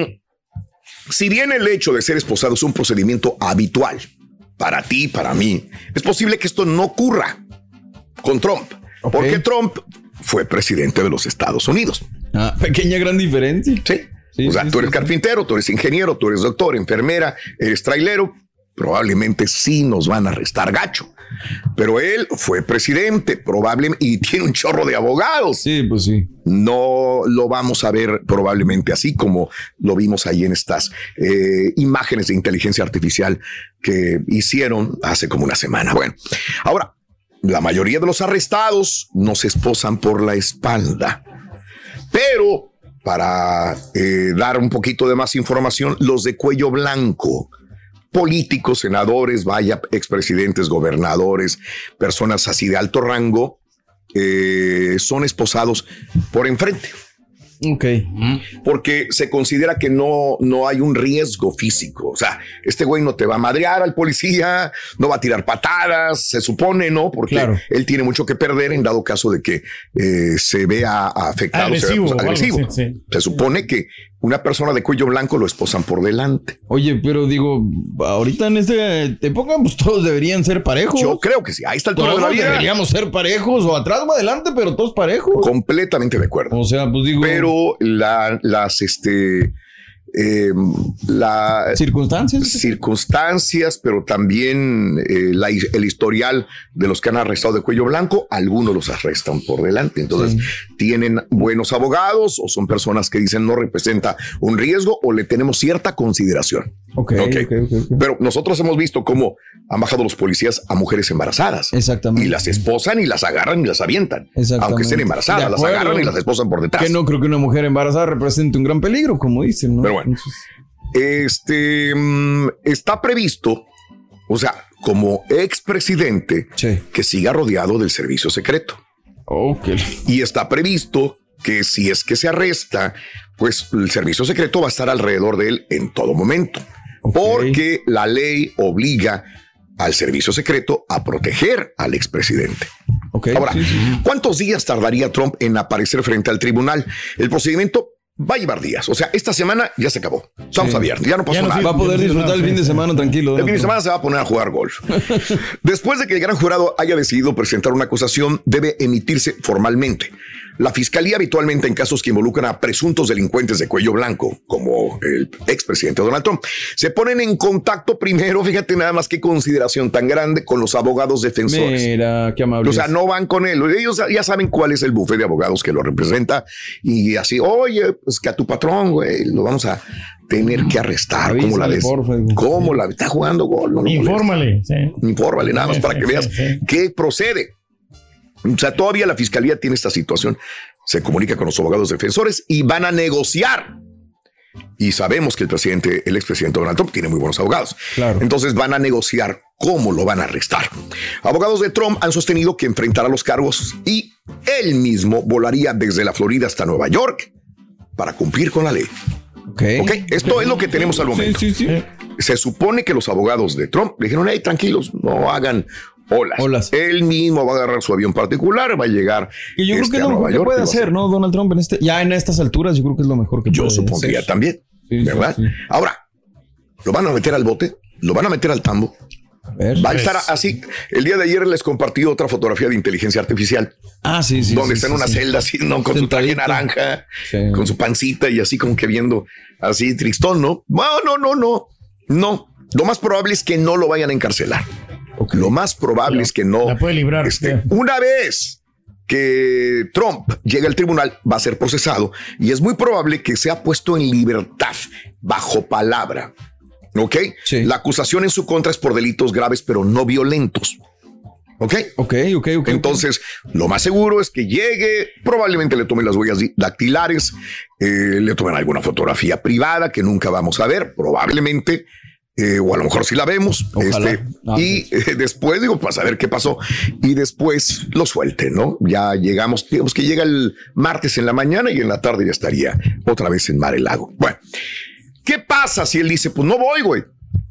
si bien el hecho de ser esposado es un procedimiento habitual para ti, para mí, es posible que esto no ocurra con Trump, porque Trump fue presidente de los Estados Unidos.
Pequeña gran diferencia.
Sí, tú eres carpintero, tú eres ingeniero, tú eres doctor, enfermera, eres trailero. Probablemente sí nos van a arrestar gacho. Pero él fue presidente, probablemente, y tiene un chorro de abogados.
Sí, pues sí.
No lo vamos a ver probablemente así como lo vimos ahí en estas imágenes de inteligencia artificial que hicieron hace como una semana. Bueno, ahora, la mayoría de los arrestados no se esposan por la espalda. Pero para dar un poquito de más información, los de cuello blanco, políticos, senadores, expresidentes, gobernadores, personas así de alto rango, son esposados por enfrente. Porque se considera que no hay un riesgo físico. O sea, este güey no te va a madrear al policía, no va a tirar patadas, se supone, ¿no? Porque él tiene mucho que perder en dado caso de que se vea afectado, agresivo. Se supone que una persona de cuello blanco lo esposan por delante.
Oye, pero digo, ahorita en esta época, pues todos deberían ser parejos.
Yo creo que sí. Ahí está el todo de la vida.
Deberíamos ser parejos, o atrás o adelante, pero todos parejos.
Completamente de acuerdo.
O sea, pues digo.
Pero las circunstancias, pero también el historial de los que han arrestado de cuello blanco, algunos los arrestan por delante. Entonces tienen buenos abogados o son personas que dicen no representa un riesgo o le tenemos cierta consideración. Pero nosotros hemos visto cómo han bajado los policías a mujeres embarazadas.
Exactamente.
Y las esposan y las agarran y las avientan. Aunque estén embarazadas, las agarran y las esposan por detrás.
Que no creo que una mujer embarazada represente un gran peligro, como dicen, ¿no?
Pero bueno, está previsto, o sea, como expresidente, que siga rodeado del servicio secreto. Y está previsto que si es que se arresta, pues el servicio secreto va a estar alrededor de él en todo momento. Porque la ley obliga al servicio secreto a proteger al expresidente. Ahora, ¿cuántos días tardaría Trump en aparecer frente al tribunal? El procedimiento va a llevar días. O sea, esta semana ya se acabó. Estamos abiertos. Ya no pasó nada.
Va a poder disfrutar el fin de semana tranquilo.
El fin de semana se va a poner a jugar golf. Después de que el gran jurado haya decidido presentar una acusación, debe emitirse formalmente. La fiscalía habitualmente en casos que involucran a presuntos delincuentes de cuello blanco, como el expresidente Donald Trump, se ponen en contacto primero, fíjate nada más qué consideración tan grande, con los abogados defensores.
Mira, qué amable.
O sea, no van con él. Ellos ya saben cuál es el bufete de abogados que lo representa y así, oye, pues que a tu patrón, güey, lo vamos a tener que arrestar. ¿Cómo la ves? ¿Cómo la ves? Está jugando gol. No,
infórmale.
Infórmale nada más para que veas qué procede. O sea, todavía la fiscalía tiene esta situación. Se comunica con los abogados defensores y van a negociar. Y sabemos que el expresidente Donald Trump tiene muy buenos abogados. Entonces van a negociar cómo lo van a arrestar. Abogados de Trump han sostenido que enfrentará los cargos y él mismo volaría desde la Florida hasta Nueva York para cumplir con la ley. Esto es lo que tenemos al momento. Se supone que los abogados de Trump dijeron, hey, tranquilos, no hagan olas. Él mismo va a agarrar su avión particular, va a llegar.
Y yo creo que es lo mejor que puede hacer, ¿no? Donald Trump ya en estas alturas, yo creo que es lo mejor que puede hacer.
Yo supondría también, ¿verdad? Sí. Ahora, lo van a meter al bote, lo van a meter al tambo. Va a estar así. El día de ayer les compartí otra fotografía de inteligencia artificial.
Sí.
Donde está en una celda así, ¿no? Con su traje naranja, con su pancita y así como que viendo así tristón, ¿no? No. Lo más probable es que no lo vayan a encarcelar. Okay. Lo más probable es que no.
La puede librar.
Una vez que Trump llegue al tribunal, va a ser procesado y es muy probable que sea puesto en libertad bajo palabra. ¿Ok? Sí. La acusación en su contra es por delitos graves, pero no violentos. ¿Ok? Entonces, lo más seguro es que llegue, probablemente le tomen las huellas dactilares, le tomen alguna fotografía privada que nunca vamos a ver, probablemente, o a lo mejor sí la vemos. Después, para saber qué pasó, y después lo suelten, ¿no? Ya llegamos, digamos que llega el martes en la mañana y en la tarde ya estaría otra vez en Mar-a-Lago. Bueno. ¿Qué pasa si él dice, pues no voy, güey?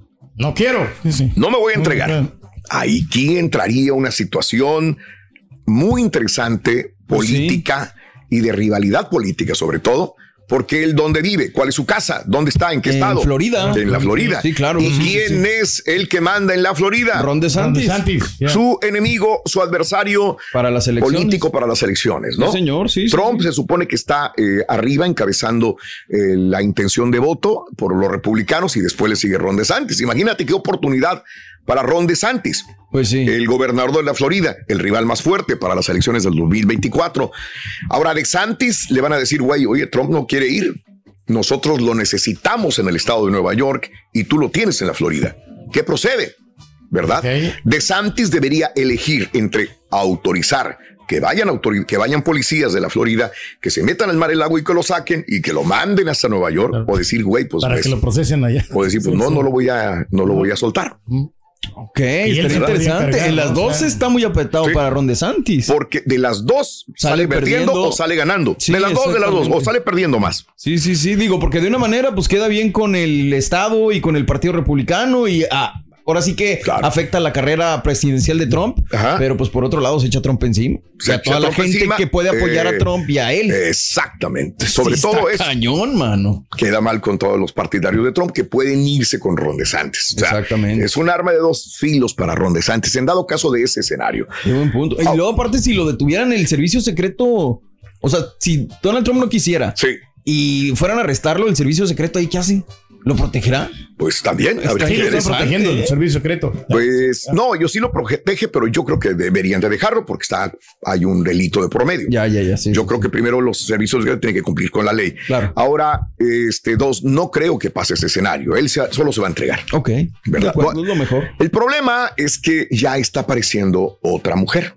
No quiero.
No me voy a entregar. Aquí entraría una situación muy interesante, política y de rivalidad política sobre todo, porque él dónde vive, cuál es su casa, dónde está, en qué estado.
En Florida.
En la Florida.
Sí, claro.
¿Y quién es el que manda en la Florida?
Ron DeSantis.
Su enemigo, su adversario
para las elecciones.
Político para las elecciones, ¿no?
Sí, señor.
Trump se supone que está arriba encabezando la intención de voto por los republicanos y después le sigue Ron DeSantis. Imagínate qué oportunidad para Ron DeSantis.
Pues sí.
El gobernador de la Florida, el rival más fuerte para las elecciones del 2024. Ahora, DeSantis le van a decir, güey, oye, Trump no quiere ir. Nosotros lo necesitamos en el estado de Nueva York y tú lo tienes en la Florida. ¿Qué procede? ¿Verdad? Okay. DeSantis debería elegir entre autorizar que vayan policías de la Florida, que se metan al Mar-a-Lago y que lo saquen y que lo manden hasta Nueva York, o decir, güey, pues
para que lo procesen allá.
O decir, pues no lo voy a soltar.
Ok, está interesante. En las dos está muy apretado para Ron DeSantis.
Porque de las dos sale perdiendo o sale ganando. Sí, de las dos, o sale perdiendo más.
Sí. Digo, porque de una manera pues queda bien con el Estado y con el Partido Republicano y ahora sí que afecta la carrera presidencial de Trump, pero pues por otro lado se echa Trump encima. A toda la gente que puede apoyar a Trump y a él.
Exactamente. Sobre todo eso.
Cañón, mano.
Queda mal con todos los partidarios de Trump que pueden irse con Ron DeSantis.
Exactamente.
Es un arma de dos filos para Ron DeSantis en dado caso de ese escenario.
Qué buen punto. Y luego aparte si lo detuvieran el servicio secreto, o sea, si Donald Trump no quisiera y fueran a arrestarlo, el servicio secreto ahí, ¿qué hacen? ¿Lo protegerá?
Pues también.
Está protegiendo el servicio secreto.
Pues no, yo sí lo protege, pero yo creo que deberían de dejarlo porque hay un delito de promedio.
Ya. Sí,
yo creo que primero los servicios tienen que cumplir con la ley.
Claro.
Ahora, no creo que pase ese escenario. Él solo se va a entregar.
Ok.
¿Verdad?
Es lo mejor.
El problema es que ya está apareciendo otra mujer.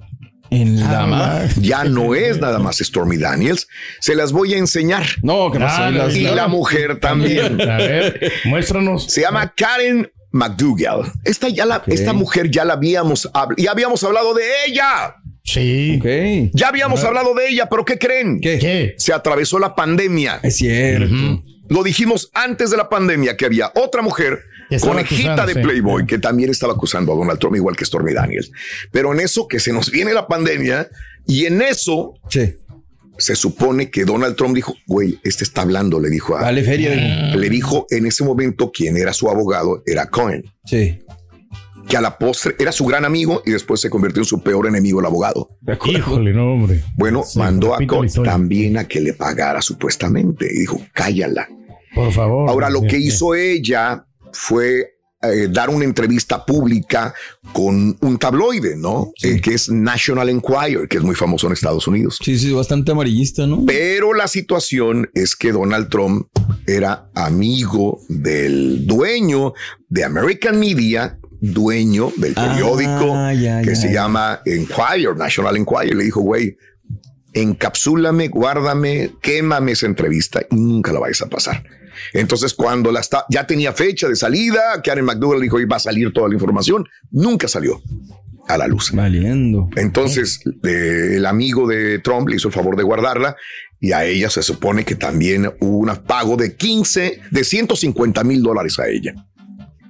Ya no es nada más Stormy Daniels. Se las voy a enseñar.
No, que no.
Y la mujer también.
A ver, muéstranos.
Se llama Karen McDougal. Esta mujer ya habíamos hablado de ella.
Sí.
Okay.
Ya habíamos hablado de ella, pero ¿qué creen?
¿Qué?
Se atravesó la pandemia.
Es cierto.
Lo dijimos antes de la pandemia que había otra mujer, conejita de Playboy, que también estaba acusando a Donald Trump, igual que Stormy Daniels. Pero en eso que se nos viene la pandemia y en eso se supone que Donald Trump dijo, güey, está hablando, le dijo
Dale feria.
Le dijo en ese momento quien era su abogado, era Cohen.
Sí.
Que a la postre era su gran amigo y después se convirtió en su peor enemigo, el abogado.
Híjole, no, hombre.
Bueno, mandó a Cohen también a que le pagara supuestamente y dijo, cállala.
Por favor.
Ahora, lo que hizo ella fue dar una entrevista pública con un tabloide, ¿no? Que es National Enquirer, que es muy famoso en Estados Unidos.
Sí, bastante amarillista, ¿no?
Pero la situación es que Donald Trump era amigo del dueño de American Media, dueño del periódico que se llama Enquirer, National Enquirer. Le dijo, güey, encapsúlame, guárdame, quémame esa entrevista y nunca la vayas a pasar. Entonces, cuando ya tenía fecha de salida, Karen McDougal dijo, iba a salir toda la información. Nunca salió a la luz.
Valiendo.
Entonces, el amigo de Trump le hizo el favor de guardarla y a ella se supone que también hubo un pago de $150,000 a ella.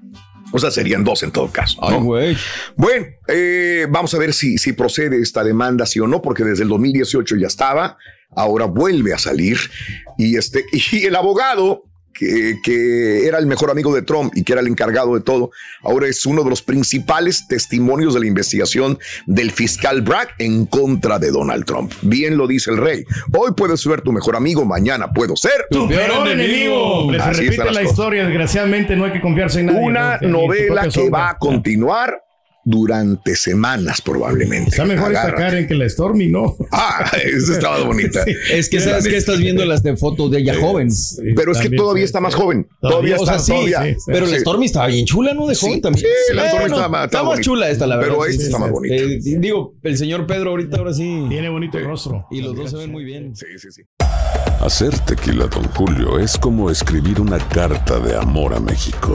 O sea, serían 2 en todo caso, ¿no?
Ay, güey.
Bueno, vamos a ver si procede esta demanda, sí o no, porque desde el 2018 ya estaba, ahora vuelve a salir. Y el abogado que era el mejor amigo de Trump y que era el encargado de todo, ahora es uno de los principales testimonios de la investigación del fiscal Bragg en contra de Donald Trump. Bien lo dice el rey. Hoy puedes ser tu mejor amigo, mañana puedo ser
tu peor enemigo. Se repite la historia, desgraciadamente no hay que confiarse en nadie.
Una novela que va a continuar durante semanas probablemente.
Está mejor esta Karen que la Stormy, ¿no?
Esa estaba bonita.
Sí. Es que sabes que estás viendo las de fotos de ella joven.
Pero es que todavía está más joven. Todavía está,
pero la Stormy estaba bien chula, ¿no? De joven también.
Sí, la Stormy está
más chula esta, la verdad.
Pero esta está más bonita.
Digo, el señor Pedro ahora sí.
Tiene bonito el rostro.
Y los dos se ven muy bien.
Sí.
Hacer tequila Don Julio es como escribir una carta de amor a México.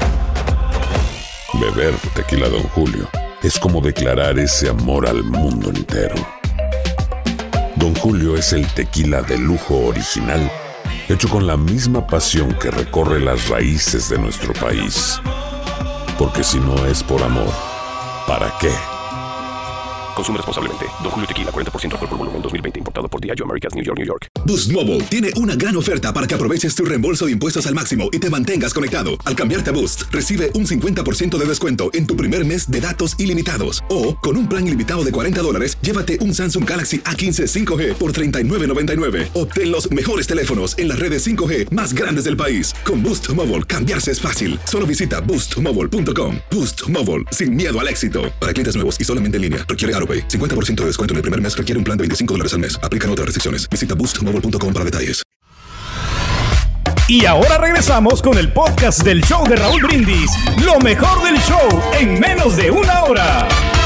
Beber tequila Don Julio es como declarar ese amor al mundo entero. Don Julio es el tequila de lujo original, hecho con la misma pasión que recorre las raíces de nuestro país. Porque si no es por amor, ¿para qué?
Consume responsablemente. Don Julio Tequila, 40% alcohol por volumen, 2020. Importado por Diageo Americas, New York, New York.
Boost Mobile tiene una gran oferta para que aproveches tu reembolso de impuestos al máximo y te mantengas conectado. Al cambiarte a Boost, recibe un 50% de descuento en tu primer mes de datos ilimitados. O, con un plan ilimitado de $40, llévate un Samsung Galaxy A15 5G por $39.99. Obtén los mejores teléfonos en las redes 5G más grandes del país. Con Boost Mobile, cambiarse es fácil. Solo visita boostmobile.com. Boost Mobile, sin miedo al éxito. Para clientes nuevos y solamente en línea. Requiere AroPay. 50% de descuento en el primer mes. Requiere un plan de $25 al mes. Aplican otras restricciones. Visita boostmobile.com para detalles.
Y ahora regresamos con el podcast del show de Raúl Brindis. Lo mejor del show en menos de una hora.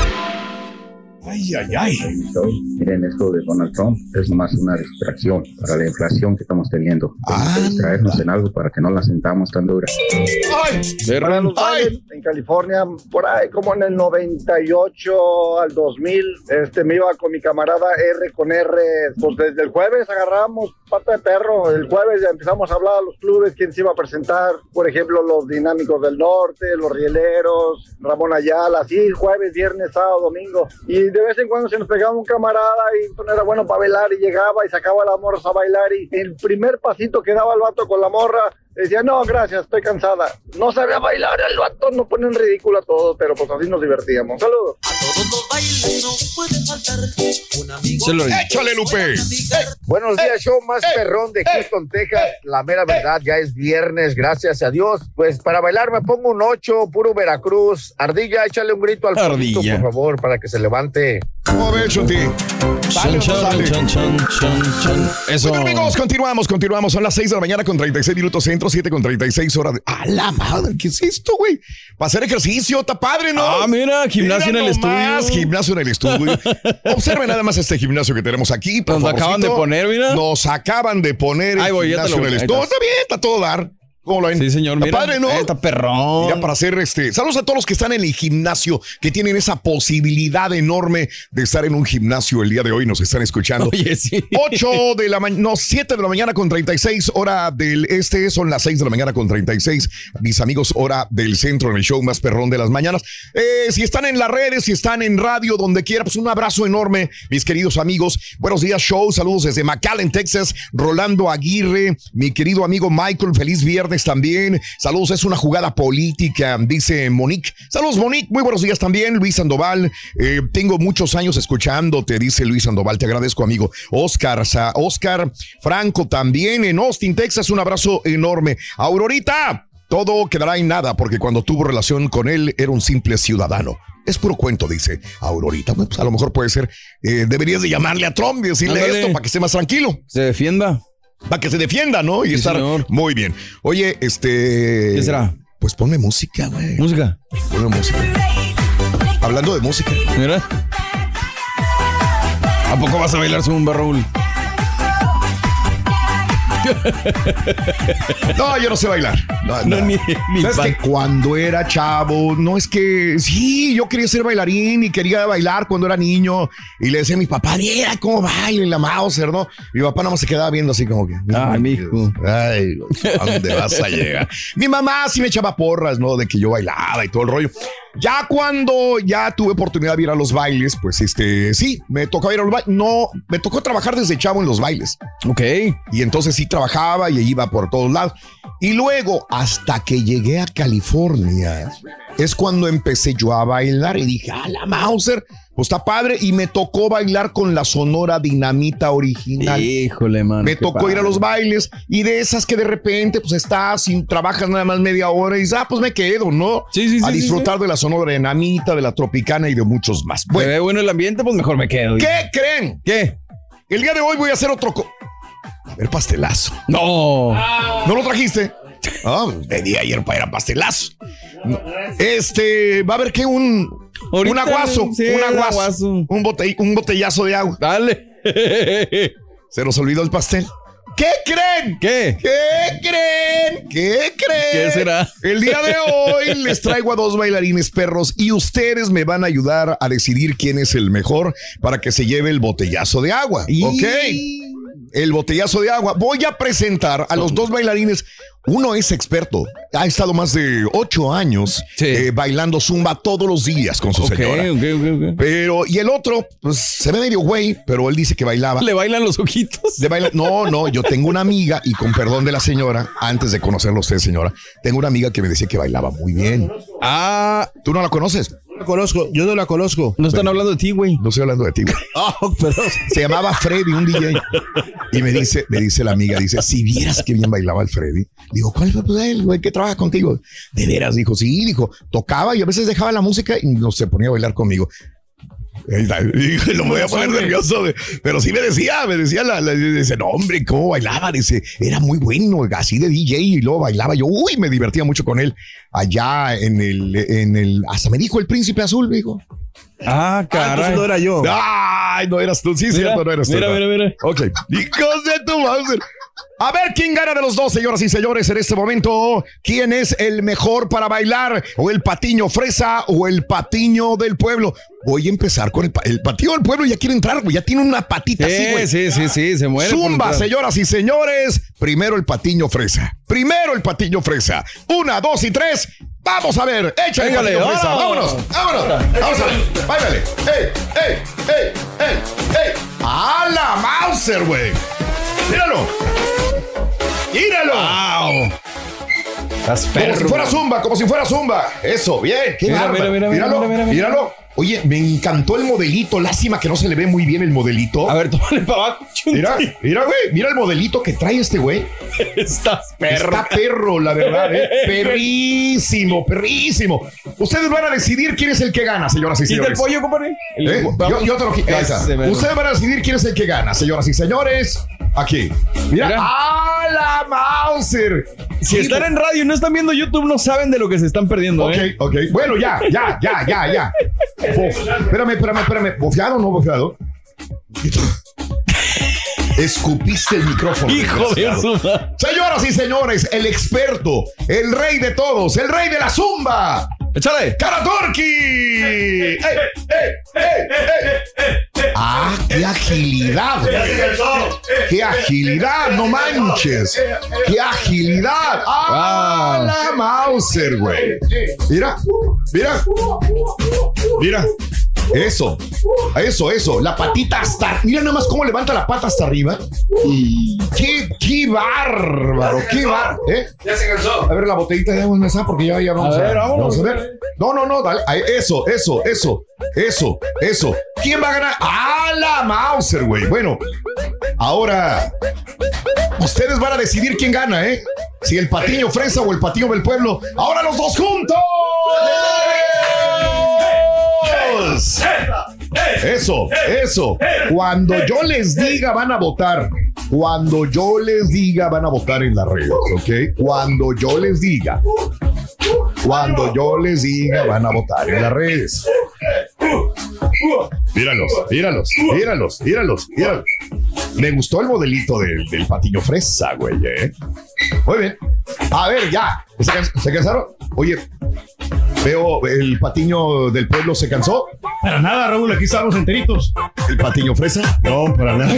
Ay. Miren, esto de Donald Trump es nomás una distracción para la inflación que estamos teniendo. Tenemos que distraernos en algo para que no la sentamos tan dura.
Para los Biden, en California, por ahí como en el 98 al 2000, me iba con mi camarada R con R. Pues desde el jueves agarramos pata de perro. El jueves ya empezamos a hablar a los clubes, quién se iba a presentar. Por ejemplo, los Dinámicos del Norte, los Rieleros, Ramón Ayala, así, jueves, viernes, sábado, domingo. Y de vez en cuando se nos pegaba un camarada y no era bueno para bailar y llegaba y sacaba a las morras a bailar y el primer pasito que daba el vato con la morra decía, no, gracias, estoy cansada. No sabía bailar, el vato nos pone en ridículo a todos, pero pues así nos divertíamos. Saludos.
Échale, Lupe.
Buenos días, show más perrón de Houston, Texas. La mera verdad, ya es viernes, gracias a Dios. Pues para bailar me pongo un 8, puro Veracruz. Ardilla, échale un grito al poquito, por favor, para que se levante.
¿Cómo ves, Chunti?
Eso.
Bueno, amigos, continuamos. Son las 6 de la mañana con 36 minutos centro, 7 con 36 horas. ¡A la madre! ¿Qué es esto, güey? Para hacer ejercicio, está padre, ¿no?
Mira, gimnasio en el estudio.
Gimnasio en el estudio. Observen nada más este gimnasio que tenemos aquí.
Nos acaban de poner, mira.
Nos acaban de poner el gimnasio en el estudio. Está bien, está todo dar. ¿Cómo lo ven?
Sí, señor, mira.
Padre, ¿no?
Está perrón.
Mira, para hacer saludos a todos los que están en el gimnasio, que tienen esa posibilidad enorme de estar en un gimnasio el día de hoy, nos están escuchando.
Oye, sí.
7 de la mañana con 36, hora del este, son las 6 de la mañana con 36, mis amigos, hora del centro, en el show más perrón de las mañanas. Si están en las redes, si están en radio, donde quiera, pues un abrazo enorme, mis queridos amigos. Buenos días, show, saludos desde McAllen, Texas, Rolando Aguirre, mi querido amigo Michael, feliz viernes también. Saludos, es una jugada política, dice Monique. Saludos, Monique, muy buenos días también. Luis Sandoval, tengo muchos años escuchándote, dice Luis Sandoval, te agradezco, amigo. Oscar Franco también en Austin, Texas, un abrazo enorme. Aurorita, todo quedará en nada porque cuando tuvo relación con él era un simple ciudadano. Es puro cuento, dice Aurorita. Bueno, pues a lo mejor puede ser, deberías de llamarle a Trump y decirle esto para que esté más tranquilo.
Se defienda.
Para que se defienda, ¿no? Y sí, estar muy bien. Oye,
¿qué será?
Pues ponme música, güey.
¿Música?
Ponme música. Hablando de música.
Mira. ¿A poco vas a bailar zumba, Raúl?
No, yo no sé bailar. No. Ni ¿sabes que cuando era chavo, no es que... Sí, yo quería ser bailarín y quería bailar cuando era niño. Y le decía a mi papá, mira cómo baila la Mauser, ¿no? Mi papá nada más se quedaba viendo así como que...
Ay, mijo.
Ay, ¿a dónde vas a llegar? Mi mamá sí me echaba porras, ¿no? De que yo bailaba y todo el rollo. Ya cuando ya tuve oportunidad de ir a los bailes, pues sí, me tocaba ir a los bailes. No, me tocó trabajar desde chavo en los bailes.
Ok.
Y entonces sí trabajaba y iba por todos lados. Y luego, hasta que llegué a California, es cuando empecé yo a bailar y dije, la Mauser, pues está padre. Y me tocó bailar con la Sonora Dinamita original.
Híjole, man.
Me tocó ir a los bailes y de esas que de repente, pues estás y trabajas nada más media hora y dices, pues me quedo, ¿no?
Sí.
A disfrutar de la Sonora Dinamita, de la Tropicana y de muchos más.
Bueno, se ve bueno el ambiente, pues mejor me quedo.
¿Qué creen?
¿Qué?
El día de hoy voy a hacer otro... A ver, pastelazo.
No.
¿No lo trajiste? Venía ayer para ir a pastelazo. No. Va a haber que un aguazo.
Sí,
un aguazo. Un botellazo de agua.
Dale.
Se nos olvidó el pastel. ¿Qué creen?
¿Qué? ¿Qué será?
El día de hoy les traigo a 2 bailarines perros y ustedes me van a ayudar a decidir quién es el mejor para que se lleve el botellazo de agua. ¿Ok? El botellazo de agua. Voy a presentar a los 2 bailarines. Uno es experto. Ha estado más de 8 años bailando zumba todos los días con su señora.
Okay.
Pero, y el otro, pues se ve medio güey, pero él dice que bailaba.
¿Le bailan los ojitos?
No, yo tengo una amiga, y con perdón de la señora, antes de conocerlo usted, señora, tengo una amiga que me decía que bailaba muy bien. ¿Tú no la conoces?
Yo no la conozco.
No están hablando de ti, güey.
No estoy hablando de ti, güey.
Perdón.
Se llamaba Freddy, un DJ. Y me dice la amiga, si vieras qué bien bailaba el Freddy. Digo, ¿cuál fue él, güey, que trabaja contigo? De veras, dijo, sí, tocaba y a veces dejaba la música y no se ponía a bailar conmigo. Dije, lo voy a poner nervioso, güey. Pero sí me decía, dice, no, hombre, cómo bailaba, dice, era muy bueno, así de DJ, y luego bailaba yo, me divertía mucho con él, allá en el, hasta me dijo el Príncipe Azul, me dijo.
Caray.
Entonces no era yo.
Ay, no eras tú, sí,
mira,
cierto, no eras tú.
Mira.
Ok, hijos de tu Mauser. A ver, ¿quién gana de los 2, señoras y señores, en este momento? ¿Quién es el mejor para bailar? ¿O el patiño fresa o el patiño del pueblo? Voy a empezar con el patiño del pueblo. Ya quiere entrar, güey. Ya tiene una patita así, güey.
Sí, se muere.
Zumba, señoras y señores. Primero el patiño fresa. 1, 2 y 3. Vamos a ver. Échale, patiño fresa. Vámonos. Vamos a ver. Báilale. ¡Ey! ¡A la Mauser, güey! ¡Míralo! ¡Míralo!
¡Wow!
Como si fuera zumba. Eso, bien. ¡Qué bárbaro! Míralo. Oye, me encantó el modelito. Lástima que no se le ve muy bien el modelito.
A ver, tómale para abajo.
Mira, güey. Mira el modelito que trae este güey.
Está
perro, la verdad, Perrísimo. Ustedes van a decidir quién es el que gana, señoras y señores.
¿Quita el pollo, compadre?
Yo te lo quito. Ustedes van a decidir quién es el que gana, señoras y señores. Aquí. Mira. ¡A la Mauser!
Si están en radio y no están viendo YouTube, no saben de lo que se están perdiendo,
Ok. Bueno, ya. Espérame. ¿Bofeado o no bofeado? Escupiste el micrófono.
Hijo de su madre.
Señoras y señores, el experto, el rey de todos, el rey de la zumba.
¡Échale!
¡Karaturki! ¡Qué agilidad! ¡Qué agilidad! ¡No manches! ¡Qué agilidad! La Mauser, güey! Mira. Eso. La patita hasta... Mira nada más cómo levanta la pata hasta arriba. ¡Qué bárbaro! ¡Qué bárbaro!
Ya se cansó.
A ver, la botellita de agua en esa porque ya vamos a ver. Vamos a ver. No, dale. Eso. ¿Quién va a ganar? La Mauser, güey. Bueno, ahora ustedes van a decidir quién gana, si el patiño fresa o el patiño del pueblo. Ahora los dos juntos. Eso. Cuando yo les diga van a votar. Cuando yo les diga van a votar en las redes, ¿ok? Cuando yo les diga van a votar en las redes. Míralos. Me gustó el modelito del Patiño Fresa, güey, Muy bien. A ver, ya. ¿Se cansaron? Oye, veo el Patiño del pueblo se cansó.
Para nada, Raúl, aquí estamos enteritos.
¿El Patiño Fresa? No, para nada.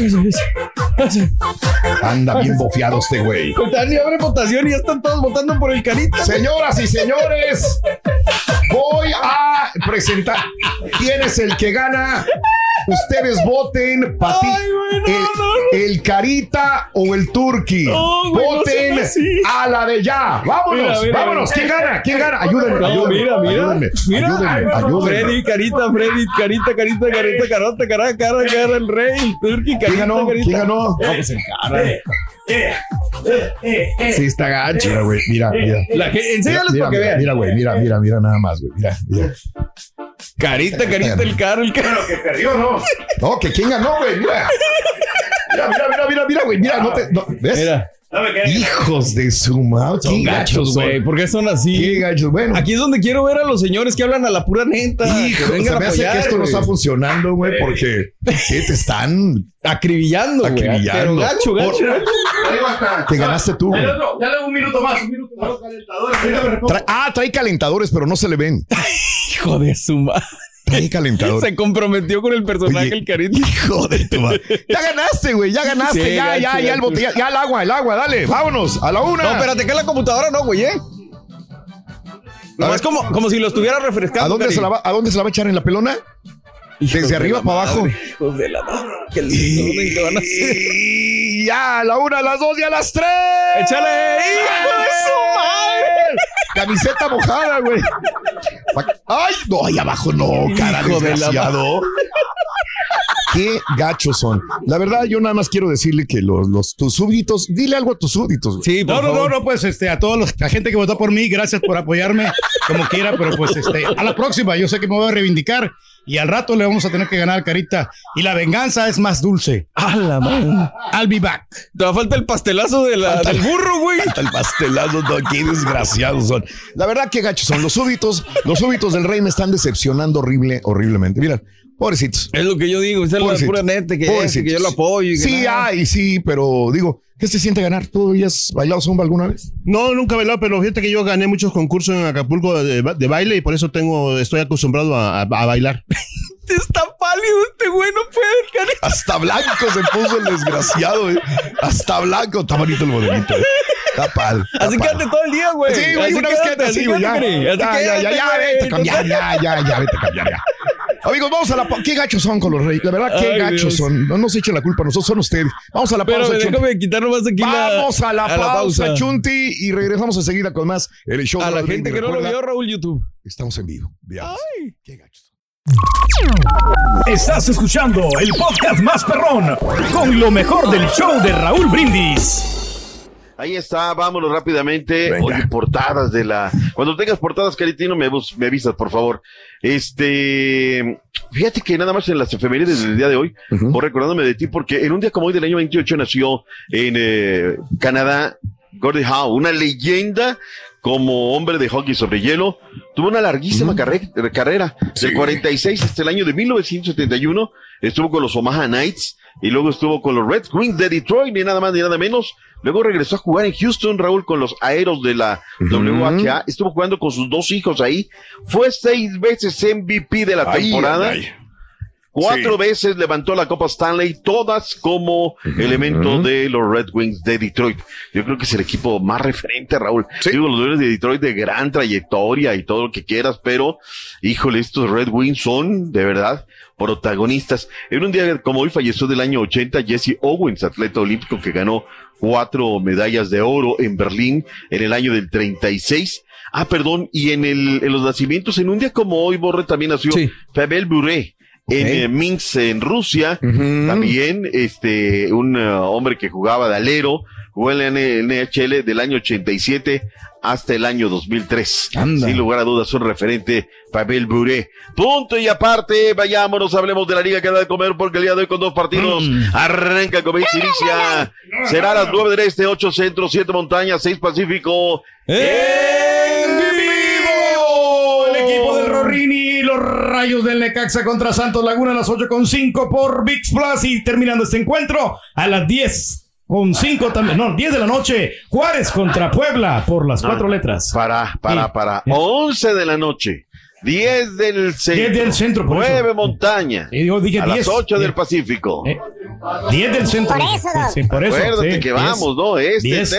Anda bien bofeado este güey.
Ni abre votación y ya están todos votando por el Carita.
Señoras y señores, voy a presentar quién es el que gana. Ustedes voten, el Carita o el Turqui. Voten a la de ya. Vámonos, vámonos. ¿Quién gana? ¿Quién gana? Ayúdenme. Ayúdenme.
Freddy, Carita, cara, el Rey, el Turqui, Carita.
¿Quién ganó?
No, pues el cara.
Sí, está gacho. Mira, güey, mira.
Enséñales para que vean.
Mira, güey, mira, nada más, güey. Mira.
Carita, el cara.
Pero que perdió, ¿no?
No, que quién ganó, güey, mira. Mira, güey, mira, ¿ves?
Mira.
Hijos de su madre.
Son gachos, güey. ¿Por qué son así?
Qué gachos. Bueno,
aquí es donde quiero ver a los señores que hablan a la pura neta.
Hijo, que vengan a apoyar, que esto no está funcionando, güey, porque te están
acribillando, güey. Pero gacho.
Te ganaste tú, güey.
Dale un minuto más.
Trae calentadores, pero no se le ven.
Hijo de su madre.
Trae calentador.
Se comprometió con el personaje. Oye, el Carita.
Hijo de tu madre. Ya ganaste, güey. Ya ganaste. Sí, ya el botella. Ya el agua. Dale, vámonos. A la una.
No, espérate, que en la computadora no, güey, No, es como si lo estuviera refrescando.
¿A dónde se la va a echar? ¿En la pelona? Desde arriba para abajo.
Hijos de la madre. Qué lindo. ¿Qué van a hacer?
Ya, a la una, a las dos y a las tres.
¡Échale! ¡Hijo de su madre!
Camiseta mojada, güey. ¡Ay! No, ahí abajo no, cara, desgraciado. Qué gachos son. La verdad, yo nada más quiero decirle que tus súbditos, dile algo a tus súbditos.
Sí, no, pues a todos la gente que votó por mí, gracias por apoyarme como quiera, pero pues a la próxima, yo sé que me voy a reivindicar y al rato le vamos a tener que ganar, Carita, y la venganza es más dulce.
¡A la madre!
I'll be back.
Te va a falta el pastelazo del burro, güey.
Falta el pastelazo, qué desgraciados son. La verdad, qué gachos son. Los súbditos del rey me están decepcionando horriblemente. Mira, pobrecitos.
Es lo que yo digo, esa es la pura neta, que yo lo apoyo. Y
sí, pero digo, ¿qué se siente ganar? ¿Tú habías bailado zumba alguna vez?
No, nunca he bailado, pero fíjate que yo gané muchos concursos en Acapulco de baile y por eso estoy acostumbrado a bailar.
Está pálido este güey, no puede, Carita.
Hasta blanco se puso el desgraciado, Hasta blanco. Está bonito el modelito, Está padre.
Así quédate todo el día, güey.
Sí, güey, una vez quédate así, güey. Ya, vete a cambiar, vete a cambiar, ya. Amigos, vamos a la pausa. Qué gachos son con los Reyes. La verdad, qué gachos son. No nos echen la culpa a nosotros, son ustedes. Vamos a la pausa.
Pero déjame quitar nomás aquí
Vamos a la pausa, Chunti, y regresamos enseguida con más el show.
A la gente que no lo vio, Raúl, YouTube.
Estamos en vivo. Veamos. Qué gachos.
Estás escuchando el podcast más perrón con lo mejor del show de Raúl Brindis.
Ahí está, vámonos rápidamente. Oye, portadas de la... Cuando tengas portadas, Caritino, me avisas, por favor. Fíjate que nada más en las efemérides del día de hoy, o recordándome de ti, porque en un día como hoy del año 28 nació en Canadá Gordie Howe, una leyenda como hombre de hockey sobre hielo. Tuvo una larguísima carrera, del 46 hasta el año de 1971, estuvo con los Omaha Knights, y luego estuvo con los Red Wings de Detroit, ni nada más ni nada menos. Luego regresó a jugar en Houston, Raúl, con los Aeros de la WHA. Estuvo jugando con sus dos hijos ahí. Fue 6 veces MVP de la temporada. 4 veces levantó la Copa Stanley, todas como elemento de los Red Wings de Detroit. Yo creo que es el equipo más referente, Raúl. Digo, los dueños de Detroit de gran trayectoria y todo lo que quieras, pero, híjole, estos Red Wings son, de verdad, protagonistas. En un día como hoy falleció del año 80 Jesse Owens, atleta olímpico que ganó 4 medallas de oro en Berlín en el año del 36. Y en los nacimientos, en un día como hoy, Borre, también nació Pavel Bure. En Minsk, en Rusia, también, un hombre que jugaba de alero, jugó en la NHL del año 87 hasta el año 2003. Anda. Sin lugar a dudas, un referente, Pavel Bure. Punto y aparte, vayámonos, hablemos de la Liga que da de comer, porque el día de hoy con 2 partidos, arranca, comienza, inicia. Será a las 9 del Este, 8 Centro, 7 Montañas, 6 Pacífico.
¡En vivo! El equipo del Rorini, los Rayos del Necaxa contra Santos Laguna a las 8:05 por ViX Plus. Y terminando este encuentro a las 10:05 también, 10 de la noche, Juárez contra Puebla por las 4 letras.
Para. 11 de la noche. 10 del centro.
10 del centro,
9 montaña.
Yo dije
a
10,
las 8 del Pacífico.
10 del centro.
Por eso,
sí, por eso.
Acuérdate que vamos, ¿no?
10,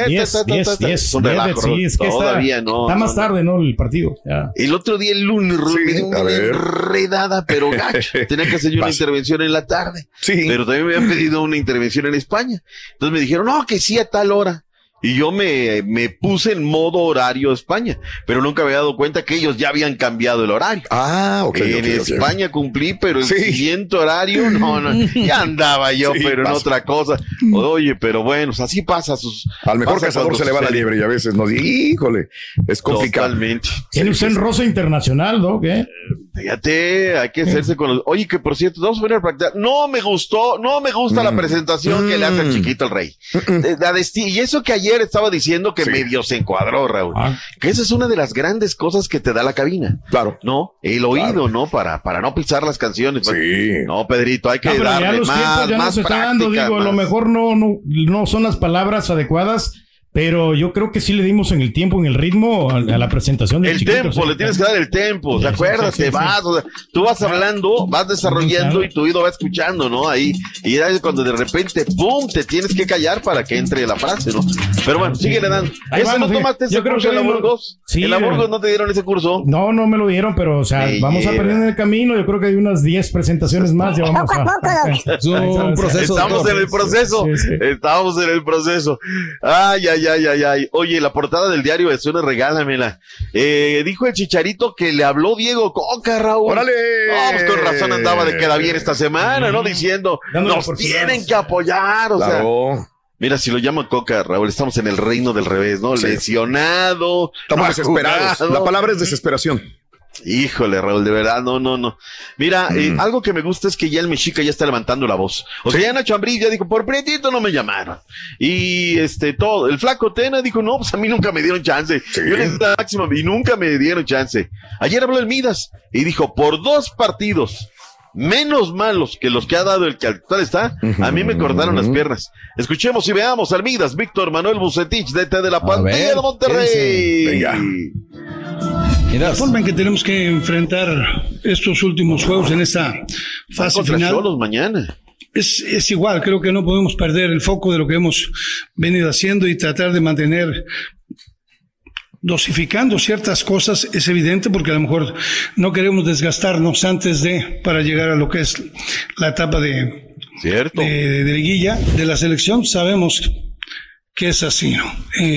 sí, es que
todavía
está más tarde, ¿no? El partido. Ya.
El otro día, el lunes, me dio una enredada, pero gacho. Tenía que hacer yo una intervención en la tarde. Sí. Pero también me habían pedido una intervención en España. Entonces me dijeron, no, que sí a tal hora. Y yo me puse en modo horario España, pero nunca me había dado cuenta que ellos ya habían cambiado el horario.
Ok.
En España cumplí, pero el siguiente horario, no, ya andaba yo, pero en otra cosa. Oye, pero bueno, así pasa.
Al mejor cazador se le va la liebre y a veces nos híjole, es complicado.
Totalmente.
Tiene usted en rosa internacional, ¿no? ¿Qué?
Fíjate, hay que hacerse con los... Oye, que por cierto, vamos a poner a practicar. No me gusta la presentación que le hace al chiquito el rey. Y eso que ayer estaba diciendo que medio se encuadró, Raúl. Que esa es una de las grandes cosas que te da la cabina.
Claro.
¿No? El oído, ¿no? Para no pisar las canciones.
Sí.
No, Pedrito, hay que darle más práctica.
A lo mejor no son las palabras adecuadas, pero yo creo que sí le dimos en el tiempo, en el ritmo a la presentación del chiquito.
El tempo, le tienes que dar el tempo, ¿te acuerdas? O sea, tú vas hablando, vas desarrollando y tu oído va escuchando, ¿no? Ahí, y es cuando de repente, ¡pum!, te tienes que callar para que entre la frase, ¿no? Pero bueno, síguele dando. ¿No tomaste ese curso en la Burgos?
Sí,
¿En la Burgos no te dieron ese curso?
No me lo dieron, pero, o sea, vamos aprendiendo en el camino. Yo creo que hay unas 10 presentaciones más.
Poco a poco,
es un proceso. Estamos en el proceso. Estamos en el proceso. Ay. Oye, la portada del diario es una, regálamela. Dijo el Chicharito que le habló Diego Coca, Raúl.
¡Órale!
Pues con razón andaba de queda bien esta semana, ¿no? Diciendo, nos tienen que apoyar, o sea. Mira, si lo llaman Coca, Raúl, estamos en el reino del revés, ¿no? Sí. Lesionado.
Estamos desesperados. La palabra es desesperación.
Híjole, Raúl, de verdad, no. Mira, algo que me gusta es que ya el Mexica ya está levantando la voz. O sea, ya Nacho Ambriz ya dijo, por prietito no me llamaron. Y todo, el flaco Tena dijo, no, pues a mí nunca me dieron chance. Sí. Yo le di la máxima y nunca me dieron chance. Ayer habló el Midas y dijo, por 2 partidos menos malos que los que ha dado el que actual está, a mí me cortaron las piernas. Escuchemos y veamos al Midas, Víctor Manuel Bucetich, DT de la Pandilla de Monterrey.
Venga.
La forma en que tenemos que enfrentar estos últimos juegos en esta fase final
mañana.
Es igual, creo que no podemos perder el foco de lo que hemos venido haciendo y tratar de mantener dosificando ciertas cosas, es evidente, porque a lo mejor no queremos desgastarnos para llegar a lo que es la etapa de liguilla de la selección. Sabemos que es así, ¿no?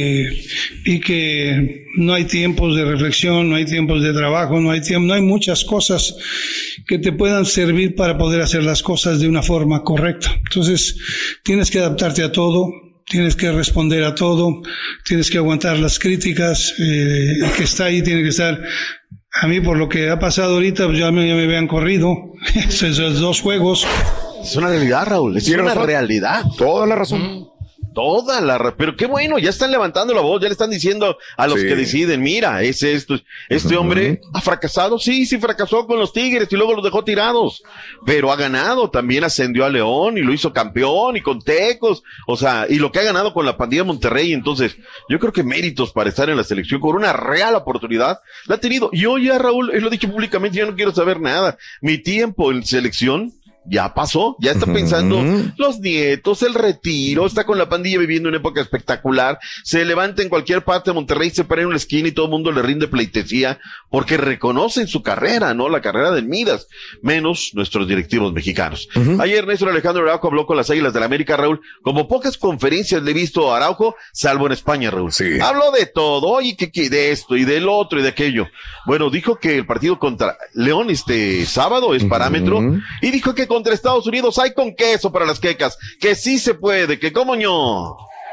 Y que no hay tiempos de reflexión, no hay tiempos de trabajo, no hay muchas cosas que te puedan servir para poder hacer las cosas de una forma correcta. Entonces, tienes que adaptarte a todo, tienes que responder a todo, tienes que aguantar las críticas, el que está ahí tiene que estar. A mí, por lo que ha pasado ahorita, pues ya me habían corrido esos 2 juegos.
Es una realidad, Raúl, es una realidad.
Toda la razón.
Pero qué bueno, ya están levantando la voz, ya le están diciendo a los que deciden, mira, este hombre ha fracasado, sí fracasó con los Tigres y luego los dejó tirados, pero ha ganado, también ascendió a León y lo hizo campeón y con Tecos, o sea, y lo que ha ganado con la Pandilla de Monterrey. Entonces, yo creo que méritos para estar en la selección con una real oportunidad la ha tenido. Y hoy ya, Raúl, lo he dicho públicamente, yo no quiero saber nada, mi tiempo en selección ya pasó, ya está pensando los nietos, el retiro, está con la Pandilla viviendo una época espectacular, se levanta en cualquier parte de Monterrey, se para en una esquina y todo el mundo le rinde pleitesía porque reconocen su carrera, ¿no? La carrera del Midas, menos nuestros directivos mexicanos. Ayer Néstor Alejandro Araujo habló con las Águilas del la América, Raúl, como pocas conferencias le he visto a Araujo, salvo en España, Raúl. Sí. Habló de todo, oye, que de esto y del otro y de aquello. Bueno, dijo que el partido contra León este sábado es parámetro y dijo que contra Estados Unidos hay con queso para las quecas, que sí se puede, que cómo no.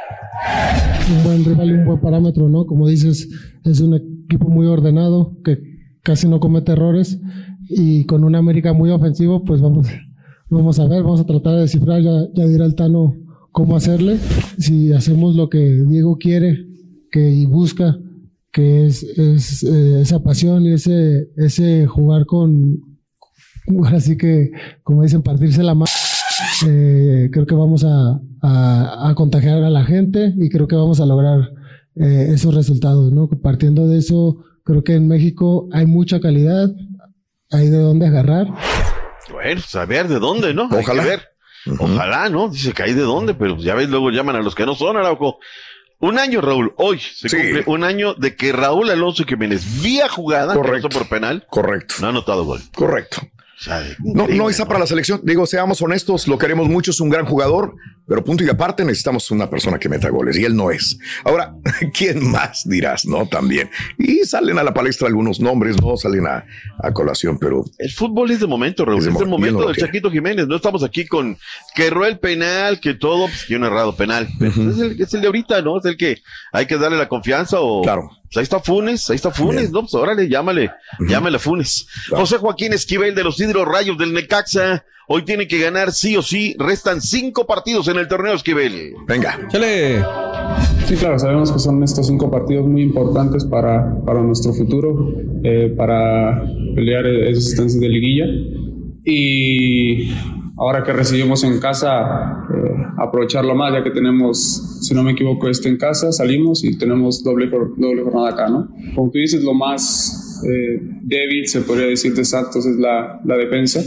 Un buen rival y un buen parámetro, ¿no? Como dices, es un equipo muy ordenado, que casi no comete errores, y con un América muy ofensivo, pues vamos a ver, vamos a tratar de descifrar, ya dirá el Tano cómo hacerle. Si hacemos lo que Diego quiere y busca, que es esa pasión y ese jugar con ahora sí que, como dicen, partirse la mano. Creo que vamos a contagiar a la gente y creo que vamos a lograr esos resultados, ¿no? Partiendo de eso, creo que en México hay mucha calidad, hay de dónde agarrar.
Bueno, saber de dónde, ¿no? Ojalá. Hay que ver. Ojalá, ¿no? Dice que hay de dónde, pero ya ves, luego llaman a los que no son, Araujo. Un año, Raúl, hoy se cumple un año de que Raúl Alonso Jiménez, vía jugada, correcto, por penal,
correcto,
no ha anotado gol.
Correcto. O sea, no está para la selección. Digo, seamos honestos, lo queremos mucho, es un gran jugador, pero punto y aparte necesitamos una persona que meta goles y él no es. Ahora, ¿quién más dirás? No, también. Y salen a la palestra algunos nombres, no salen a colación, pero...
El fútbol es de momento, Raúl, es el momento del Chaquito Jiménez. No estamos aquí con que erró el penal, que todo, pues que un errado penal. Pero es el de ahorita, ¿no? Es el que hay que darle la confianza o...
Claro.
Pues ahí está Funes, bien. ¿No? Pues órale, llámale a Funes. Claro. José Joaquín Esquivel de los Hidrorrayos del Necaxa. Hoy tiene que ganar sí o sí. Restan 5 partidos en el torneo, Esquivel.
Venga.
Chale.
Sí, claro, sabemos que son estos 5 partidos muy importantes para nuestro futuro, para pelear esas instancias de liguilla. Y ahora que recibimos en casa, aprovecharlo más, ya que tenemos, si no me equivoco, en casa, salimos y tenemos doble jornada acá, ¿no? Como tú dices, lo más débil, se podría decir, de Santos es la defensa,